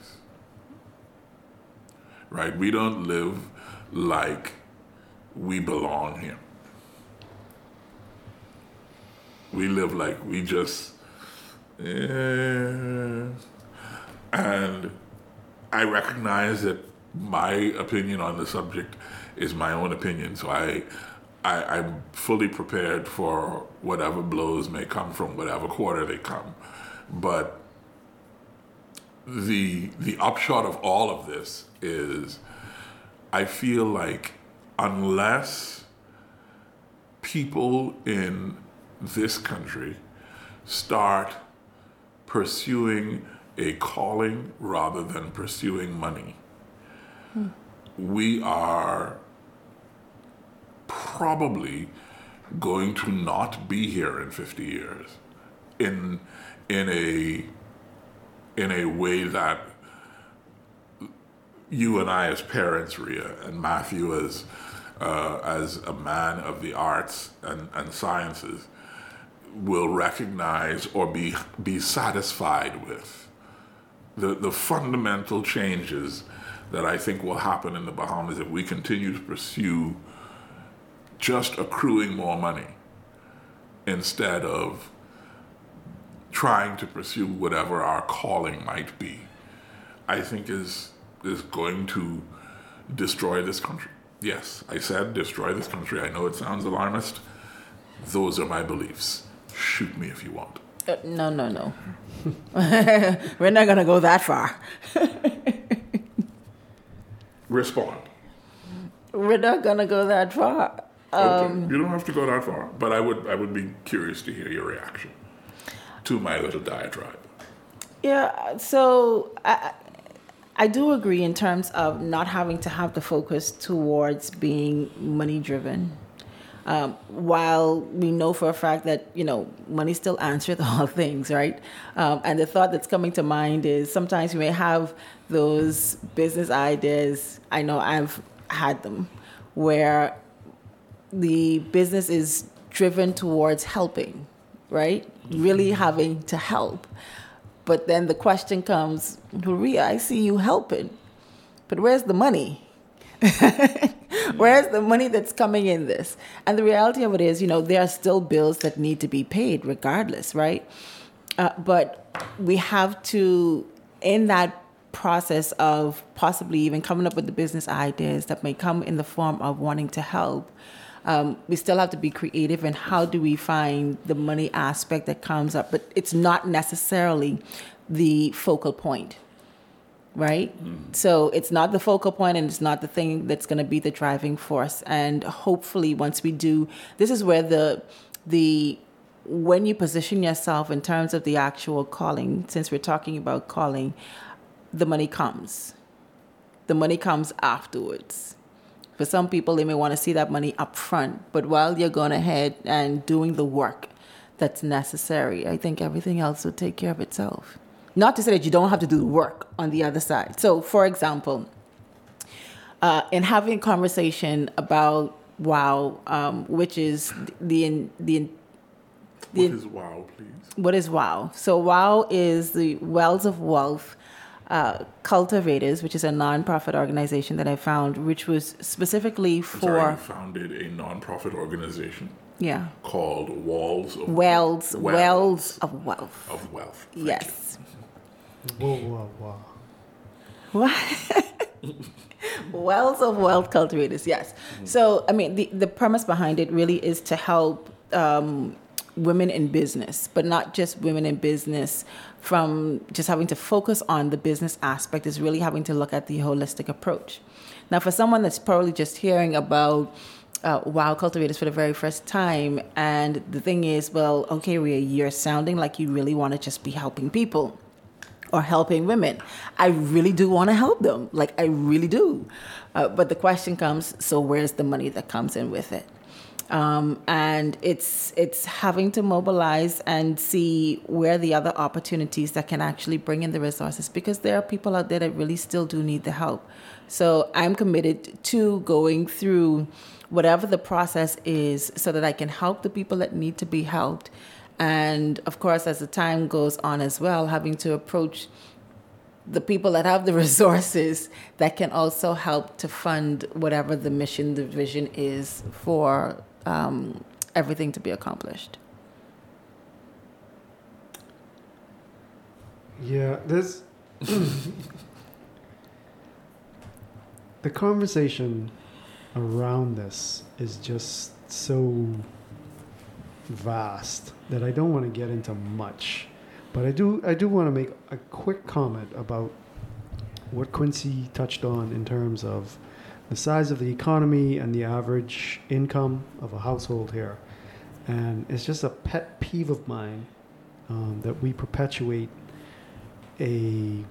Right? We don't live like we belong here. We live like we just, eh. And I recognize that my opinion on the subject is my own opinion, so I, I, I'm fully prepared for whatever blows may come from whatever quarter they come. But the the upshot of all of this is I feel like unless people in this country start pursuing a calling rather than pursuing money, hmm. we are probably going to not be here in fifty years in in a in a way that you and I as parents, Rhea, and Matthew as uh, as a man of the arts and, and sciences, will recognize or be be satisfied with the the fundamental changes that I think will happen in the Bahamas if we continue to pursue just accruing more money instead of trying to pursue whatever our calling might be. I think is is going to destroy this country. Yes, I said destroy this country. I know it sounds alarmist. Those are my beliefs. Shoot me if you want. Uh, no, no, no. We're not going to go that far. Respond. We're not going to go that far. Um, okay. You don't have to go that far, but I would I would be curious to hear your reaction to my little diatribe. Yeah, so I, I do agree in terms of not having to have the focus towards being money-driven. Um, while we know for a fact that, you know, money still answers all things, right? Um, and the thought that's coming to mind is sometimes you may have those business ideas, I know I've had them, where the business is driven towards helping, right? Really having to help. But then the question comes, Maria, I see you helping, but where's the money? Where's the money that's coming in this? And the reality of it is, you know, there are still bills that need to be paid regardless, right? Uh, but we have to, in that process of possibly even coming up with the business ideas that may come in the form of wanting to help, um, we still have to be creative in how do we find the money aspect that comes up. But it's not necessarily the focal point. right? So it's not the focal point and it's not the thing that's going to be the driving force. And hopefully once we do, this is where the, the, when you position yourself in terms of the actual calling, since we're talking about calling, the money comes. The money comes afterwards. For some people, they may want to see that money up front, but while you're going ahead and doing the work that's necessary, I think everything else will take care of itself. Not to say that you don't have to do the work on the other side. So, for example, uh, in having a conversation about WOW, um, which is the the the What is WOW, please? What is WOW? So WOW is the Wells of Wealth uh, Cultivators, which is a nonprofit organization that I found, which was specifically I'm for sorry, you founded a nonprofit organization yeah called Walls of Wells Wells, Wells of Wealth. of Wealth. Thank Yes. Whoa, whoa, whoa. What? Wells of Wealth Cultivators, yes. So, I mean, the, the premise behind it really is to help um, women in business, but not just women in business from just having to focus on the business aspect, is really having to look at the holistic approach. Now, for someone that's probably just hearing about uh, WOW Cultivators for the very first time, and the thing is, well, okay, we're you're sounding like you really want to just be helping people or helping women. I really do want to help them. Like, I really do. Uh, but the question comes, so where's the money that comes in with it? Um, and it's it's having to mobilize and see where the other opportunities that can actually bring in the resources, because there are people out there that really still do need the help. So I'm committed to going through whatever the process is so that I can help the people that need to be helped. And of course, as the time goes on as well, having to approach the people that have the resources that can also help to fund whatever the mission, the vision is for um, everything to be accomplished. Yeah, this the conversation around this is just so vast that I don't want to get into much, but I do I do want to make a quick comment about what Quincy touched on in terms of the size of the economy and the average income of a household here. And it's just a pet peeve of mine um, that we perpetuate a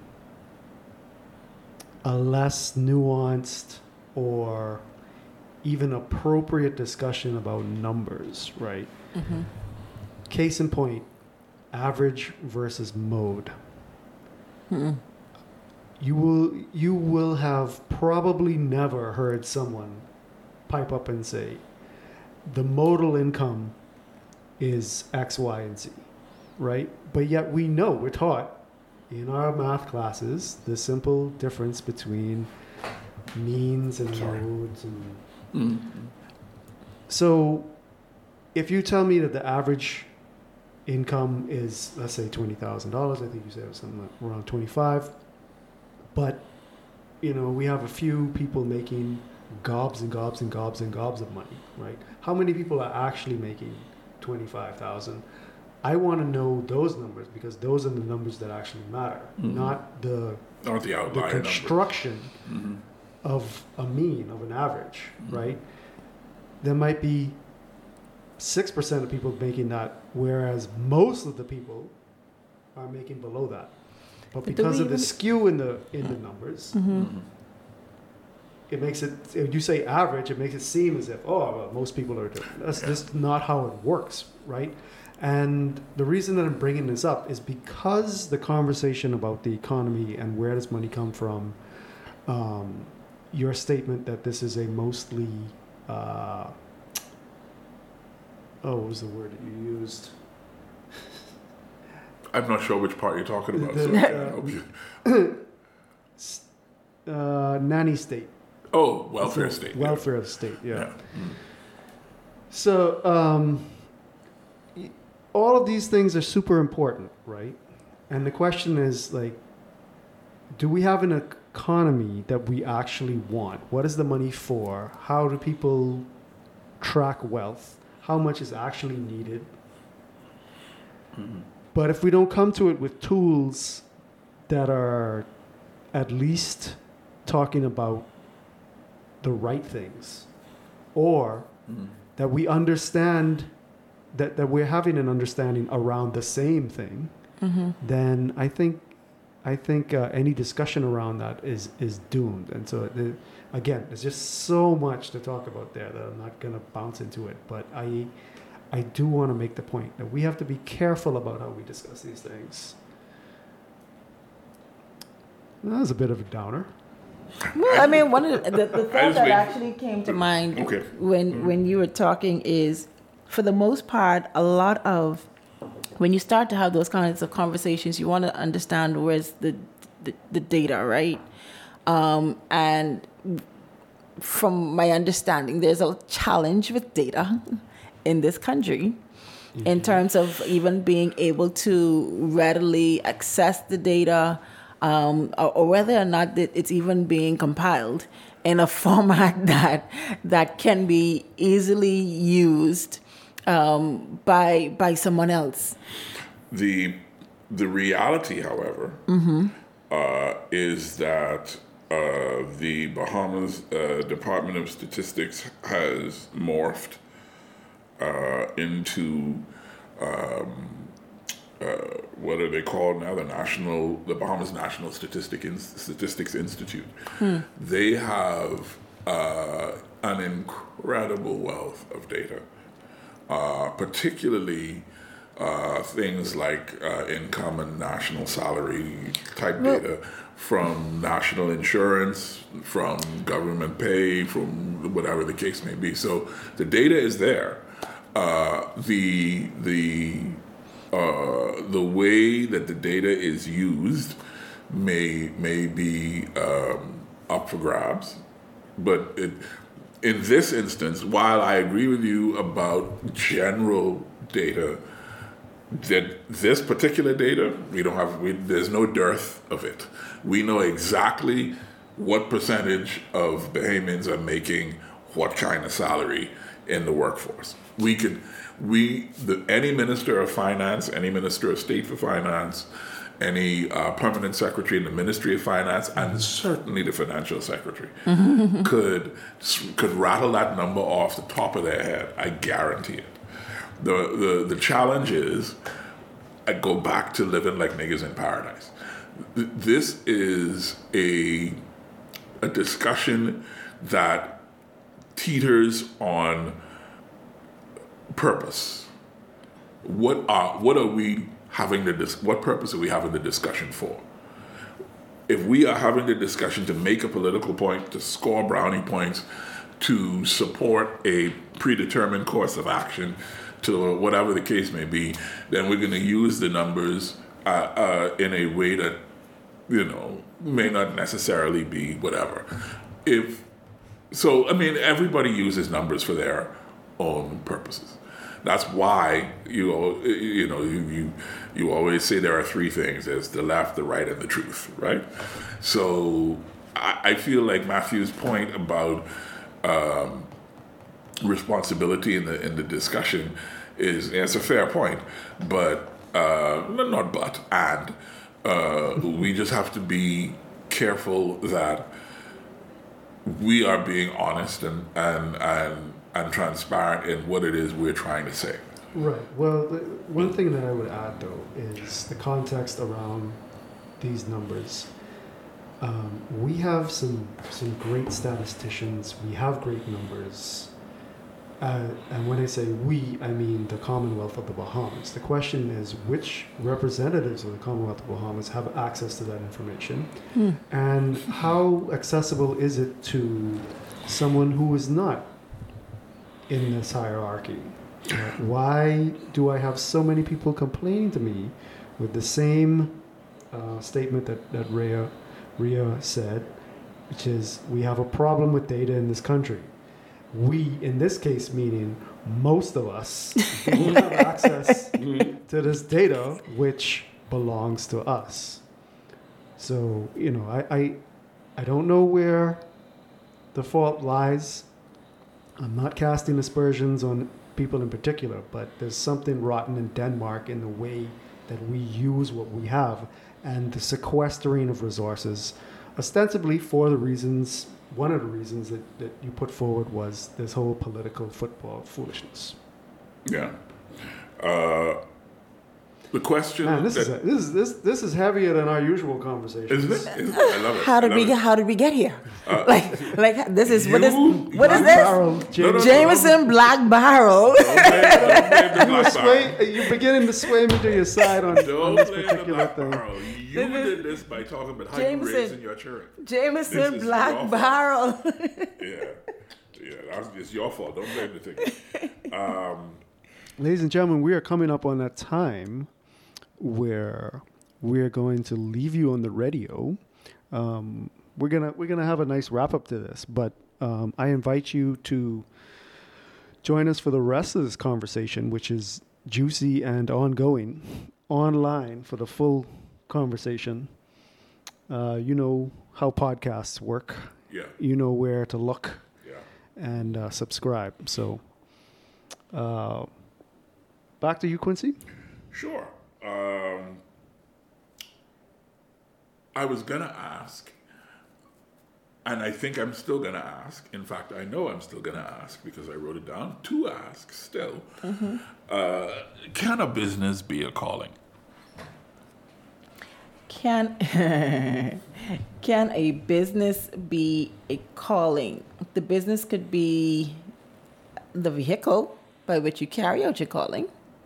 a less nuanced or even appropriate discussion about numbers, right? Mm-hmm. Case in point, average versus mode. Mm-hmm. You will you will have probably never heard someone pipe up and say, the modal income is X, Y, and Z, right? But yet we know, we're taught in our math classes the simple difference between means and Sorry. modes. And Mm. so if you tell me that the average income is, let's say, twenty thousand dollars, I think you said it was something like around twenty-five, but, you know, we have a few people making gobs and gobs and gobs and gobs of money, right? How many people are actually making twenty-five thousand? I want to know those numbers, because those are the numbers that actually matter, Mhm. not the, Not the the outlier number. construction Mhm. of a mean, of an average, Mhm. right? There might be six percent of people making that, whereas most of the people are making below that. But But do because we of the even- skew in the in the numbers, Mm-hmm. Mhm. it makes it, if you say average, it makes it seem as if, oh, well, most people are doing it. That's just not how it works, right? And the reason that I'm bringing this up is because the conversation about the economy and where does money come from, um, your statement that this is a mostly, uh, oh, what was the word that you used? I'm not sure which part you're talking about. The- so I can't uh, help you. Uh, nanny state. Oh, welfare So, state. yeah. Welfare state, yeah. Yeah. Mm. So, um, y- all of these things are super important, right? And the question is, like, do we have an economy that we actually want? What is the money for? How do people track wealth? How much is actually needed? Mhm. But if we don't come to it with tools that are at least talking about the right things, or Mm. that we understand that, that we're having an understanding around the same thing, Mm-hmm. then I think I think uh, any discussion around that is is doomed. And so the, again, there's just so much to talk about there that I'm not going to bounce into it. But I I do want to make the point that we have to be careful about how we discuss these things. That was a bit of a downer. Well, I mean, one of the, the, the I thought was that waiting. actually came to mind Okay. when when you were talking is, for the most part, a lot of when you start to have those kinds of conversations, you want to understand where's the the, the data, right? Um, and from my understanding, there's a challenge with data in this country in terms of even being able to readily access the data, um, or, or whether or not that it's even being compiled in a format that that can be easily used um, by by someone else. The the reality, however, uh, is that uh, the Bahamas uh, Department of Statistics has morphed uh, into um, uh, what are they called now? The National, the Bahamas National Statistic In- Statistics Institute. They have uh, an incredible wealth of data, uh, particularly. Uh, things like uh, income and national salary type Well- data from national insurance, from government pay, from whatever the case may be. So the data is there. Uh, the the uh, the way that the data is used may may be um, up for grabs, but it, in this instance, while I agree with you about general data, that this particular data, we don't have, we, there's no dearth of it. We know exactly what percentage of Bahamians are making what kind of salary in the workforce. We could, we, the, any minister of finance, any minister of state for finance, any uh, permanent secretary in the Ministry of Finance, and certainly the financial secretary could could rattle that number off the top of their head. I guarantee it. The, the the challenge is, I go back to living like niggas in paradise. Th- This is a a discussion that teeters on purpose. What are what are we having the dis- what purpose are we having the discussion for? If we are having the discussion to make a political point, to score brownie points, to support a predetermined course of action, to whatever the case may be, then we're going to use the numbers uh, uh, in a way that, you know, may not necessarily be whatever. If so, I mean, everybody uses numbers for their own purposes. That's why you al- you know you, you you always say there are three things: there's the left, the right, and the truth, right? So I, I feel like Matthew's point about um, responsibility in the in the discussion is it's a fair point, but uh, not but and uh, we just have to be careful that we are being honest and and and, and transparent in what it is we're trying to say. Right. Well, the, one thing that I would add, though, is the context around these numbers. Um, we have some some great statisticians. We have great numbers. Uh, and when I say we, I mean the Commonwealth of the Bahamas. The question is which representatives of the Commonwealth of the Bahamas have access to that information, Hmm. and how accessible is it to someone who is not in this hierarchy? Uh, why do I have so many people complaining to me with the same uh, statement that, that Rhea, Rhea said, which is we have a problem with data in this country. We, in this case, meaning most of us, don't have access to this data, which belongs to us. So, you know, I, I, I don't know where the fault lies. I'm not casting aspersions on people in particular, but there's something rotten in Denmark in the way that we use what we have and the sequestering of resources ostensibly for the reasons, one of the reasons that, that you put forward was this whole political football foolishness. Yeah. Uh, the question. Man, this that, is a, this is this this is heavier than our usual conversations. Isn't it? Isn't it? I love it. How did I we love get? it. How did we get here? Uh, like, like this is what is you- what is you- this? Barrel, No, no, James. no. Jameson Black Barrel. Don't blame, don't blame the You black barrel. sway, you're beginning to sway me to your side on, on Don't this blame the particular black thing. barrel. You did this by talking about how Jameson. you raising your children. Jameson This is Black your fault. Barrel. Yeah. Yeah, that's, it's your fault. Don't blame the thing. Um, Ladies and gentlemen, we are coming up on that time where we're going to leave you on the radio. Um, we're gonna we're gonna have a nice wrap up to this, but um, I invite you to join us for the rest of this conversation, which is juicy and ongoing, online for the full conversation. Uh, you know how podcasts work. yeah. You know where to look Yeah. and uh, subscribe. So, uh, back to you, Quincy. Sure. Um, I was going to ask, and I think I'm still going to ask. In fact, I know I'm still going to ask because I wrote it down to ask still. Uh, can a business be a calling? Can can a business be a calling? The business could be the vehicle by which you carry out your calling.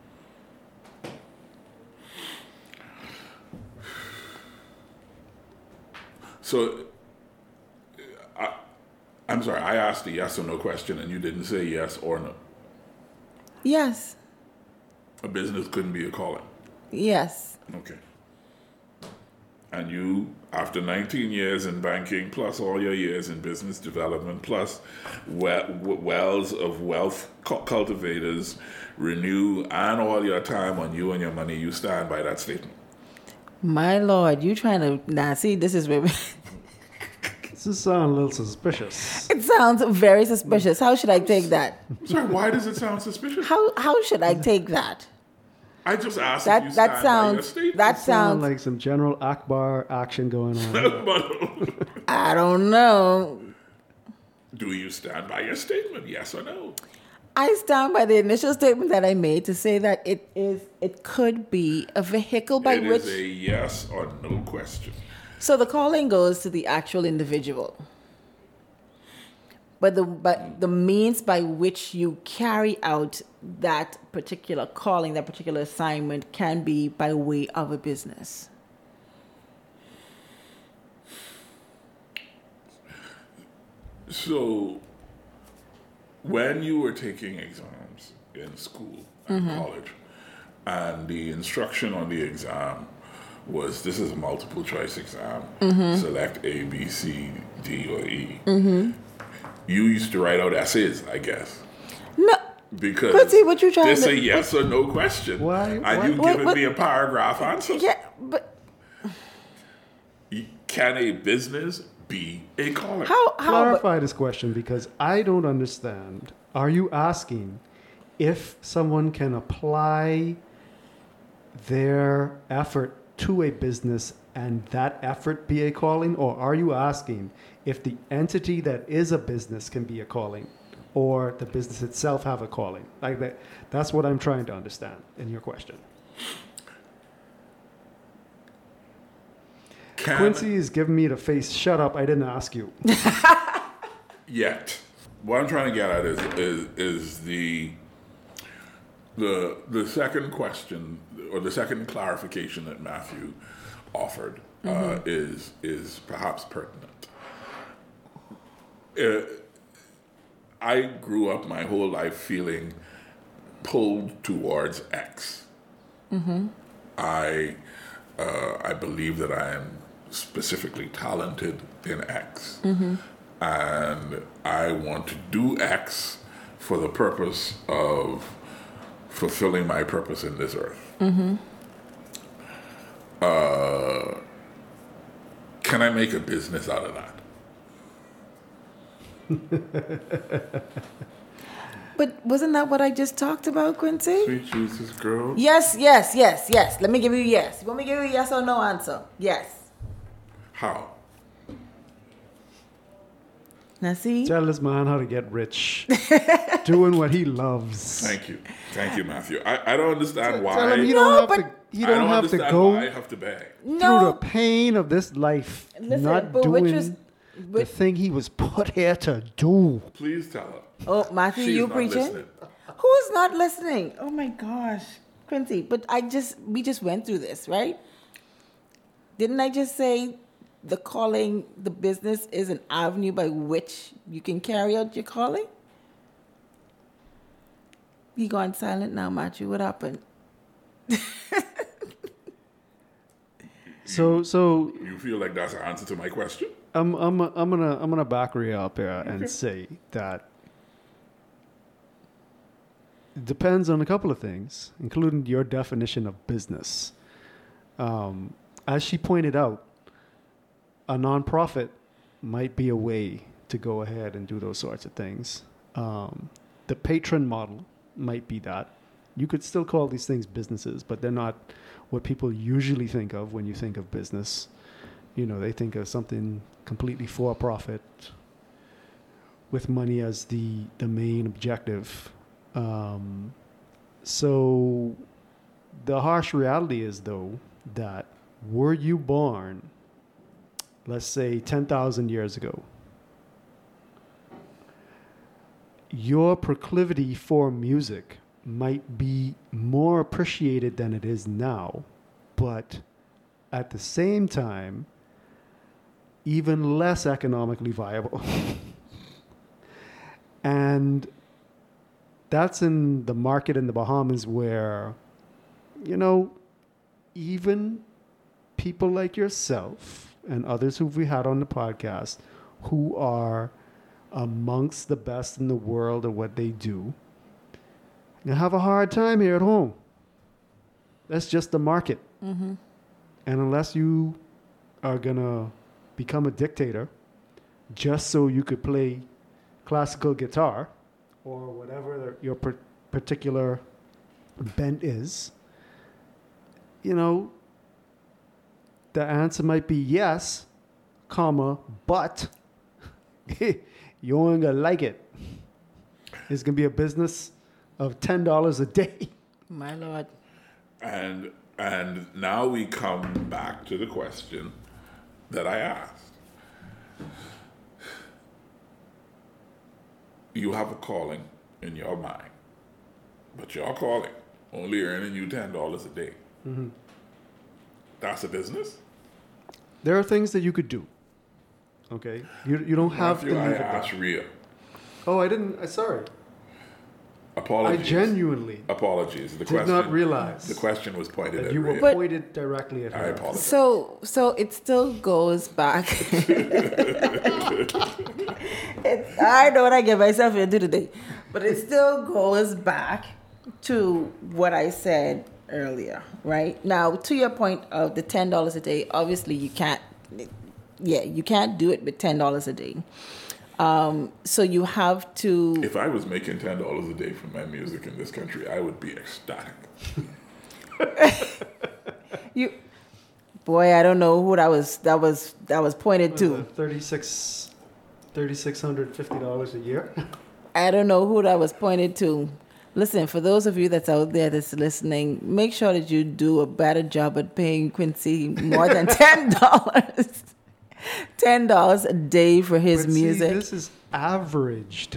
So, I, I'm sorry, I asked a yes or no question and you didn't say yes or no. Yes. A business couldn't be a calling. Yes. Okay. And you, after nineteen years in banking, plus all your years in business development, plus we- wells of wealth cu- cultivators, renew, and all your time on you and your money, you stand by that statement. My Lord, you trying to now see this is where we, This is sounding a little suspicious. it sounds very suspicious. How should I take that? Sorry, why does it sound suspicious? How how should I take that? I just asked That if you that stand by your sounds statement. that Sound sounds like some General Akbar action going on. But I don't know. do you stand by your statement? Yes or no? I stand by the initial statement that I made to say that it is it could be a vehicle by It which is a yes or no question. so the calling goes to the actual individual. But the but the means by which you carry out that particular calling, that particular assignment can be by way of a business. So, when you were taking exams in school and college, and the instruction on the exam was this is a multiple choice exam, select A, B, C, D, or E. You used to write out essays, I guess. No, Because Quincy, what you trying this to- a yes or no question. Why- And why- you've what- given what- me a paragraph answer. yeah, but Can a business be a calling? how how? Clarify this question because I don't understand. Are you asking if someone can apply their effort to a business and that effort be a calling? Or are you asking if the entity that is a business can be a calling or the business itself have a calling? Like that, that's what I'm trying to understand in your question. Can Quincy is giving me the face, shut up, I didn't ask you. yet. What I'm trying to get at is is, is the the the second question or the second clarification that Matthew offered uh, is is perhaps pertinent. Uh, I grew up my whole life feeling pulled towards X. I uh, I believe that I am specifically talented in X. And I want to do X for the purpose of fulfilling my purpose in this earth. Uh, can I make a business out of that? But wasn't that what I just talked about, Quincy? Sweet Jesus, girl. Yes, yes, yes, yes. Let me give you a yes. You want me to give you a yes or no answer? Yes. How? Now see, Tell this man how to get rich, doing what he loves. Thank you. Thank you, Matthew. I, I don't understand why. Tell him he No, don't have but- to. He I don't, don't have to understand go why I have to beg. through no. the pain of this life, Listen, not but doing which was, the which, thing he was put here to do. Please tell her. oh, Matthew, She's you not preaching? listening. Who's not listening? Oh my gosh, Quincy. But I just, we just went through this, right? Didn't I just say the calling, the business is an avenue by which you can carry out your calling? He gone silent now, Matthew. What happened? So, so You feel like that's an answer to my question? I'm, I'm, I'm gonna, I'm gonna back Rhea up here and say that it depends on a couple of things, including your definition of business. Um, as she pointed out, a nonprofit might be a way to go ahead and do those sorts of things. Um, the patron model might be that. You could still call these things businesses, but they're not what people usually think of when you think of business. You know, they think of something completely for profit with money as the, the main objective. Um, so the harsh reality is, though, that were you born, let's say, ten thousand years ago, your proclivity for music might be more appreciated than it is now, but at the same time, even less economically viable. And that's in the market in the Bahamas where, you know, even people like yourself and others who we had on the podcast who are amongst the best in the world at what they do, you have a hard time here at home. That's just the market. Mm-hmm. And unless you are going to become a dictator just so you could play classical guitar or whatever your per- particular bent is, you know, the answer might be yes, comma, but you ain't gonna like it. It's gonna be a business of ten dollars a day. My Lord. And and now we come back to the question that I asked. You have a calling in your mind, but your calling only earning you ten dollars a day. Mm-hmm. That's a business? There are things that you could do. Okay, you you don't have Matthew, to I leave it asked there. Rhea. Oh, I didn't. I sorry. Apologies. I genuinely Apologies. The did question, not realize The question was pointed that at you were Rhea. But- pointed directly at I her. apologize. So, so it still goes back. it, I know what I get myself into today, but it still goes back to what I said earlier, right? Now, to your point of the ten dollars a day, obviously you can't, yeah, you can't do it with ten dollars a day. Um, so you have to. If I was making ten dollars a day from my music in this country, I would be ecstatic. You, boy, I don't know who that was. That was that was pointed to. thirty-six thirty-six hundred fifty dollars a year. I don't know who that was pointed to. Listen, for those of you that's out there that's listening, make sure that you do a better job at paying Quincy more than ten dollars. ten dollars a day for his But see, music. this is averaged.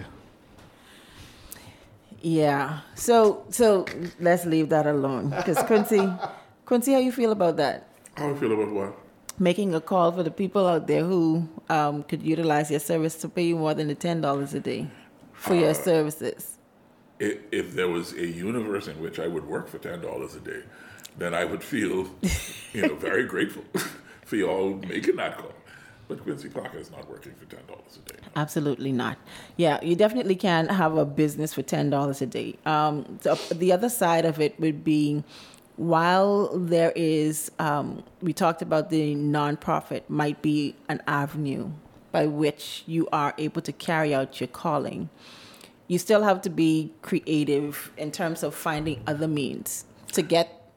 Yeah. So so let's leave that alone. Because Quincy, Quincy, how you feel about that? How do you feel about what? Making a call for the people out there who um, could utilize your service to pay you more than the ten dollars a day for your services. If, if there was a universe in which I would work for ten dollars a day, then I would feel, you know, very grateful for y'all making that call. But Quincy Parker is not working for ten dollars a day. Absolutely not. Yeah, you definitely can have a business for ten dollars a day. Um, so the other side of it would be, while there is, um, we talked about the nonprofit might be an avenue by which you are able to carry out your calling. You still have to be creative in terms of finding other means to get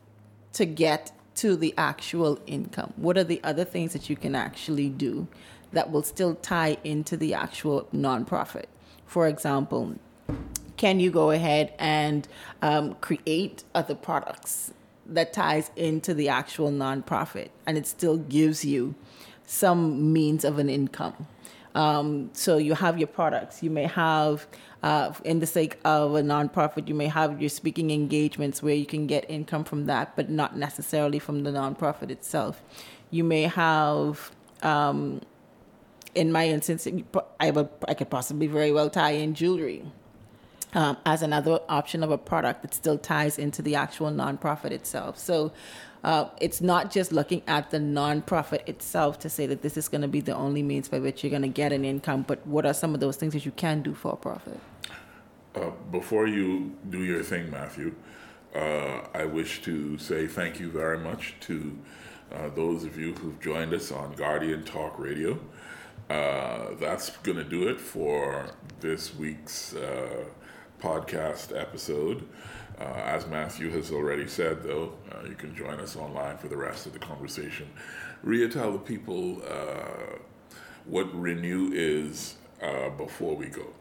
to get to the actual income. What are the other things that you can actually do that will still tie into the actual nonprofit. For example, can you go ahead and um, create other products that ties into the actual nonprofit, and it still gives you some means of an income? Um, so you have your products. You may have, uh, in the sake of a nonprofit, you may have your speaking engagements where you can get income from that, but not necessarily from the nonprofit itself. You may have, um, in my instance, I, would, I could possibly very well tie in jewelry um, as another option of a product that still ties into the actual nonprofit itself. So uh, it's not just looking at the nonprofit itself to say that this is going to be the only means by which you're going to get an income, but what are some of those things that you can do for a profit? Uh, before you do your thing, Matthew, uh, I wish to say thank you very much to uh, those of you who've joined us on Guardian Talk Radio. Uh, that's going to do it for this week's uh, podcast episode. Uh, as Matthew has already said, though, uh, you can join us online for the rest of the conversation. Rhea, tell the people uh, what Renew is uh, before we go.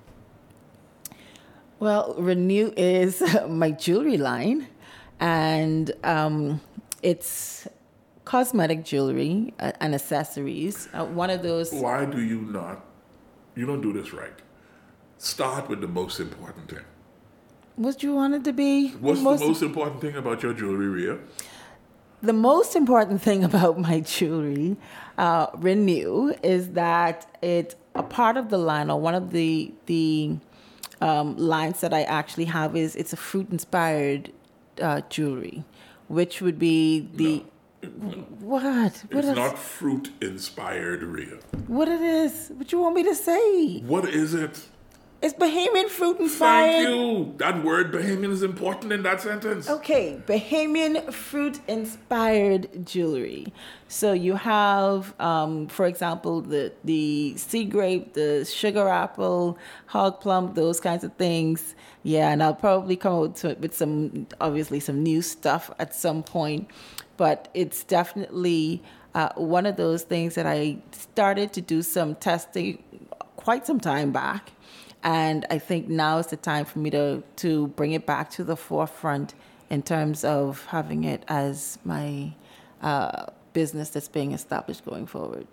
Well, Renew is my jewelry line, and um, it's cosmetic jewelry uh, and accessories. Uh, one of those. Why do you not? You don't do this right. Start with the most important thing. What do you want it to be? What's most, the most important thing about your jewelry, Rhea? The most important thing about my jewelry, uh, Renew, is that it's a part of the line, or one of the the um, lines that I actually have is it's a fruit-inspired uh, jewelry, which would be the. No. What? What it's is, not fruit-inspired, Rhea. What it is? What you want me to say? What is it? It's Bahamian fruit-inspired. Thank you. That word Bahamian is important in that sentence. Okay, Bahamian fruit-inspired jewelry. So you have, um, for example, the the sea grape, the sugar apple, hog plum, those kinds of things. Yeah, and I'll probably come out to, with some, obviously, some new stuff at some point. But it's definitely uh, one of those things that I started to do some testing quite some time back. And I think now is the time for me to, to bring it back to the forefront in terms of having it as my uh, business that's being established going forward.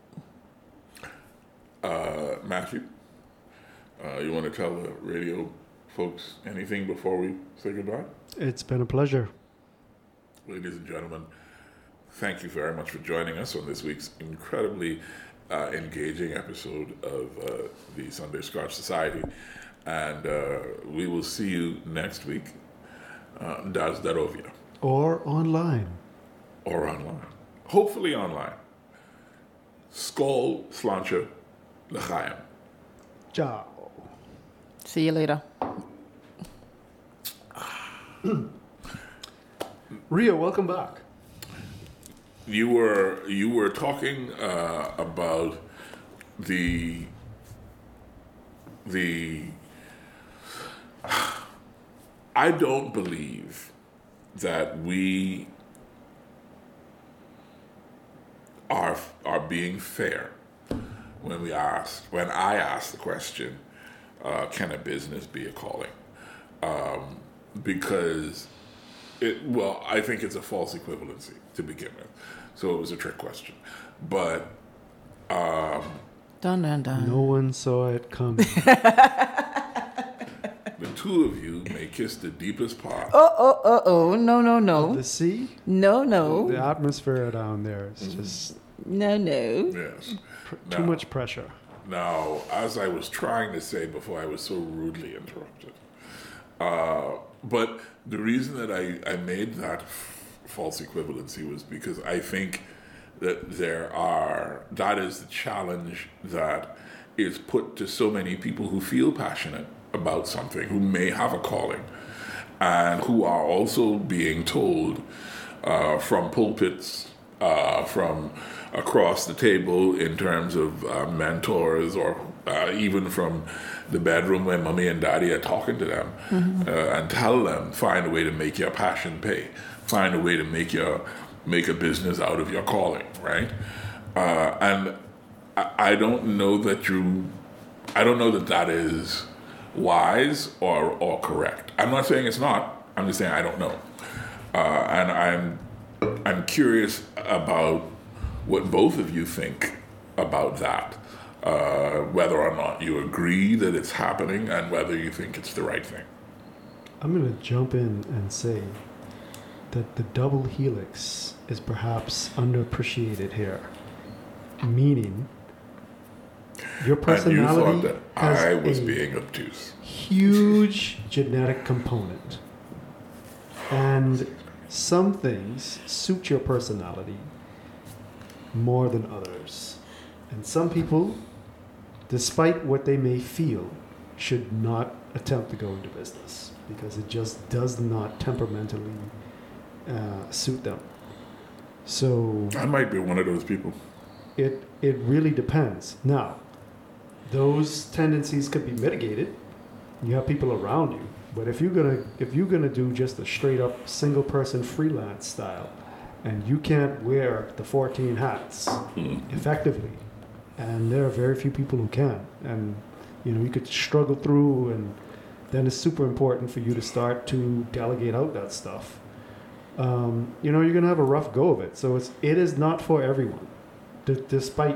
Uh, Matthew, uh, you want to tell the radio folks anything before we say goodbye? It's been a pleasure. Ladies and gentlemen, thank you very much for joining us on this week's incredibly uh, engaging episode of uh, the Sunday Scarf Society. And uh, we will see you next week. Uh, Da Zdarovia. Or online. Or online. Hopefully online. Skol, Slancha, L'chaim. Ciao. See you later. Rhea, welcome back. You were you were talking uh, about the the. I don't believe that we are are being fair when we ask when I ask the question, uh, can a business be a calling? Um, because it well, I think it's a false equivalency to begin with. So it was a trick question. But um, dun dun dun. No one saw it coming. The two of you may kiss the deepest part. Oh, oh, oh, oh. No, no, no. The sea? No, no. The atmosphere down there is just No, no. Yes. pr- Now- too much pressure. Now, as I was trying to say before I was so rudely interrupted, uh, but the reason that I, I made that f- false equivalency was because I think that there are, that is the challenge that is put to so many people who feel passionate about something, who may have a calling, and who are also being told uh, from pulpits, uh, from across the table in terms of uh, mentors, or uh, even from the bedroom when mommy and daddy are talking to them, mm-hmm. uh, and tell them, find a way to make your passion pay, find a way to make your make a business out of your calling, right? Uh, and I, I don't know that you, I don't know that that is wise or, or correct. I'm not saying it's not. I'm just saying I don't know. Uh, and I'm, I'm curious about what both of you think about that. Uh, whether or not you agree that it's happening and whether you think it's the right thing. I'm going to jump in and say that the double helix is perhaps underappreciated here. Meaning, your personality and you thought that has I was a being obtuse. huge genetic component. And some things suit your personality more than others. And some people, despite what they may feel, should not attempt to go into business because it just does not temperamentally uh, suit them. So I might be one of those people. it it really depends. Now, those tendencies could be mitigated. You have people around you, but if you're gonna if you're gonna do just a straight up single person freelance style, and you can't wear the fourteen hats Mm. effectively, and there are very few people who can, and you know you could struggle through, and then it's super important for you to start to delegate out that stuff. Um, you know you're gonna have a rough go of it, so it's it is not for everyone, d- despite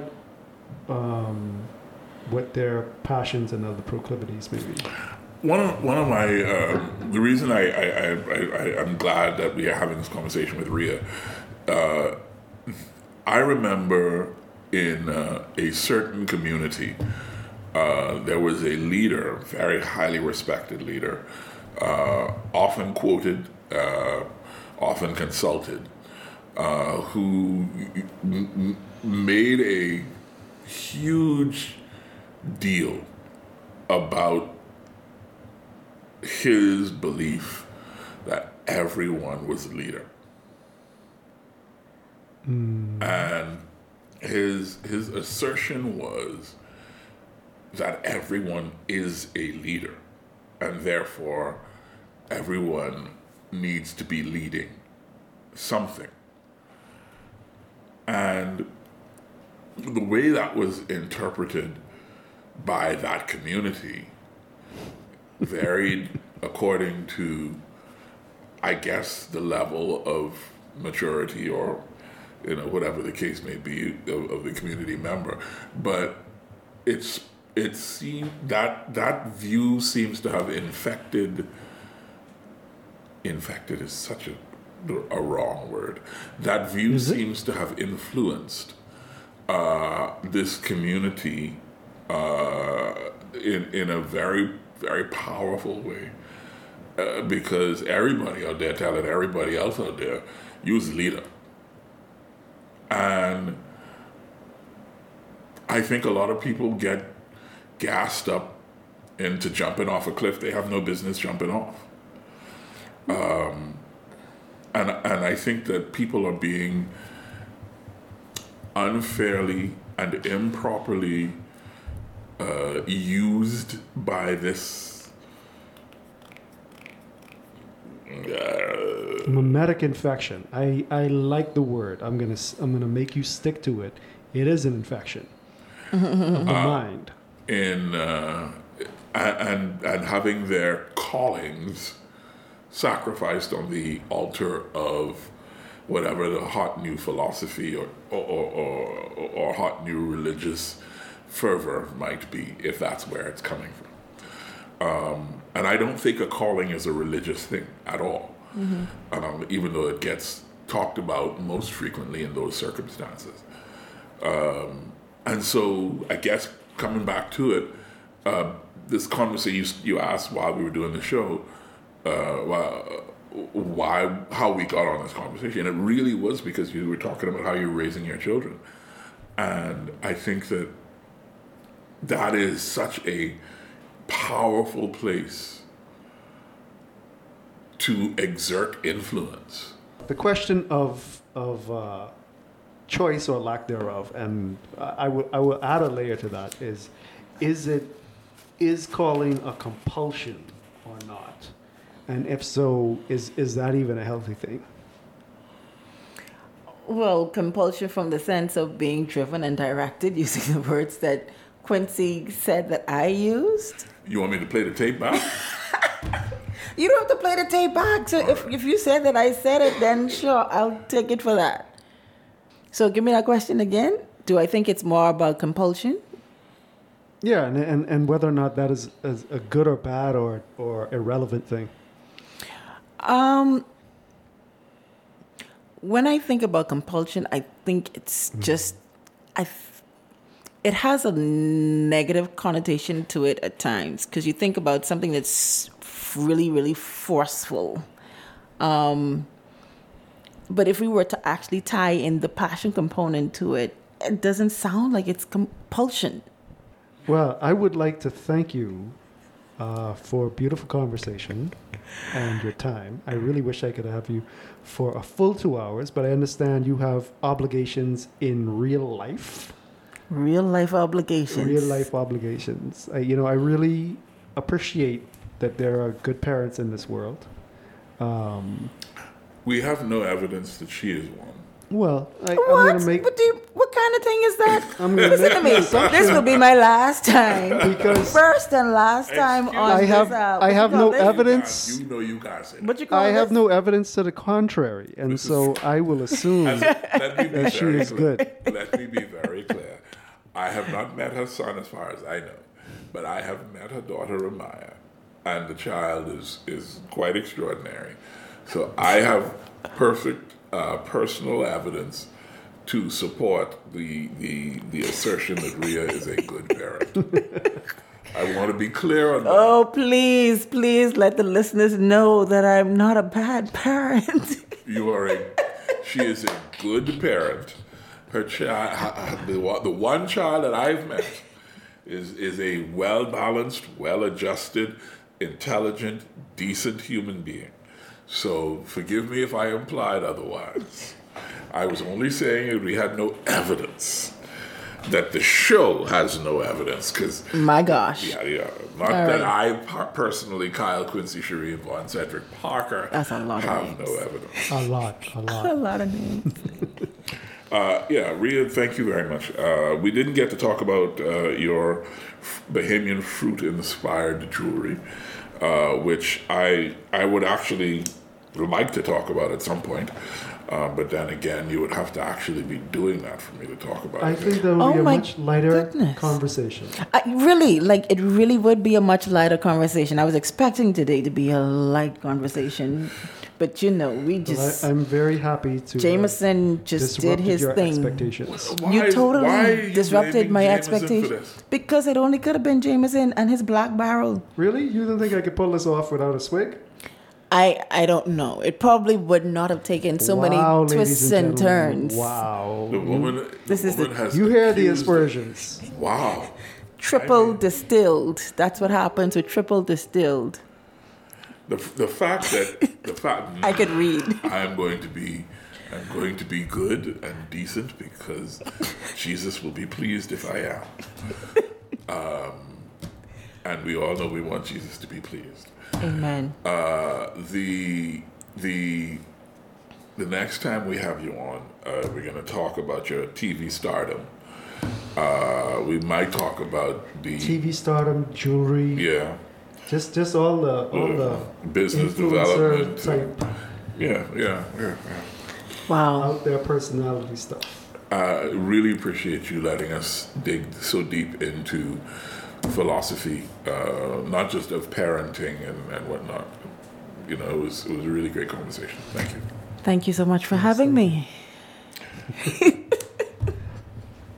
um, what their passions and other proclivities may be. One of one of my uh, the reason I, I, I, I I'm glad that we are having this conversation with Rhea. Uh, I remember in uh, a certain community, uh, there was a leader, very highly respected leader, uh, often quoted, uh, often consulted, uh, who m- m- made a huge deal about his belief that everyone was a leader. Mm. And his his assertion was that everyone is a leader, and therefore everyone needs to be leading something. And the way that was interpreted by that community varied according to, I guess, the level of maturity or, you know, whatever the case may be of, of the community member. But it's it seemed that that view seems to have infected. Infected is such a a wrong word. That view Is it? seems to have influenced uh, this community uh, in in a very very powerful way, uh, because everybody out there telling everybody else out there, you's a leader. And I think a lot of people get gassed up into jumping off a cliff they have no business jumping off. Um, and and I think that people are being unfairly and improperly uh, used by this uh, Mimetic infection. I, I like the word. I'm gonna s- I'm gonna make you stick to it. It is an infection of the mind. in uh, and and having their callings sacrificed on the altar of whatever the hot new philosophy or or, or, or, or hot new religious fervor might be, if that's where it's coming from. Um, and I don't think a calling is a religious thing at all, Mm-hmm. um, even though it gets talked about most frequently in those circumstances. Um, and so I guess coming back to it, uh, this conversation you, you asked while we were doing the show, uh, why, why, how we got on this conversation. It really was because you were talking about how you're raising your children. And I think that that is such a powerful place to exert influence. The question of of uh, choice or lack thereof, and I will I will add a layer to that is, is it is calling a compulsion or not, and if so, is is that even a healthy thing? Well, compulsion from the sense of being driven and directed using the words that Quincy said that I used. You want me to play the tape back? You don't have to play the tape back. So if, if you said that I said it, then sure, I'll take it for that. So give me that question again. Do I think it's more about compulsion? Yeah, and, and, and whether or not that is, is a good or bad or, or irrelevant thing. Um, when I think about compulsion, I think it's just, I, th- it has a negative connotation to it at times because you think about something that's really, really forceful. Um, but if we were to actually tie in the passion component to it, it doesn't sound like it's compulsion. Well, I would like to thank you uh, for a beautiful conversation and your time. I really wish I could have you for a full two hours, but I understand you have obligations in real life. Real life obligations. Real life obligations. I, you know, I really appreciate that there are good parents in this world. Um, We have no evidence that she is one. well, I, I'm What? going to make... What, do you, what kind of thing is that? I'm gonna Listen make to me. an assumption. This will be my last time. Because First and last time Excuse on I this. have- uh, I what have you call no this? evidence. You know you guys say What you call I this? have no evidence to the contrary, and This is- so I will assume As- let me be that she very is clear. good. Let me be very clear. I have not met her son as far as I know, but I have met her daughter Ramaya, and the child is, is quite extraordinary. So I have perfect uh, personal evidence to support the, the, the assertion that Rhea is a good parent. I want to be clear on that. Oh, please, please let the listeners know that I'm not a bad parent. You are a, she is a good parent. Her child, the one, the one child that I've met, is is a well balanced, well adjusted, intelligent, decent human being. So forgive me if I implied otherwise. I was only saying that we had no evidence. That the show has no evidence, because My gosh. yeah, yeah. Not All that right. I per- personally, Kyle Quincy Sharif, Vaughn Cedric Parker, That's a lot of have names. no evidence. A lot, a A lot. lot of names. Uh, yeah, Rhea, thank you very much. Uh, we didn't get to talk about uh, your f- Bahamian fruit-inspired jewelry, uh, which I I would actually like to talk about at some point. Uh, but then again, you would have to actually be doing that for me to talk about I it. think that would Oh be a my much lighter goodness. conversation. I, really, like, it really would be a much lighter conversation. I was expecting today to be a light conversation. But, you know, we But just... I, I'm very happy to. uh, Jameson just did disrupted his your thing. expectations. Why You is- totally why are you disrupted blaming my Jameson for expectations. this? Because it only could have been Jameson and his black barrel. Really? You don't think I could pull this off without a swig? I, I don't know. It probably would not have taken so Wow, many ladies twists and and gentlemen. turns. Wow. The woman, This the is the- woman has You hear the accused- aspersions. Wow. Triple I mean- distilled. That's what happens with triple distilled. The, the fact that the fact I could read. I'm going to be I'm going to be good and decent because Jesus will be pleased if I am. Um, and we all know we want Jesus to be pleased. Amen. Uh, the the the next time we have you on, uh, we're going to talk about your T V stardom. Uh, we might talk about the T V stardom, jewelry, yeah just just all the all the business influencer development. type Yeah, yeah, yeah, yeah. Wow. out there personality stuff. I really appreciate you letting us dig so deep into philosophy, uh, not just of parenting and, and whatnot. You know, it was it was a really great conversation. Thank you. Thank you so much for having me.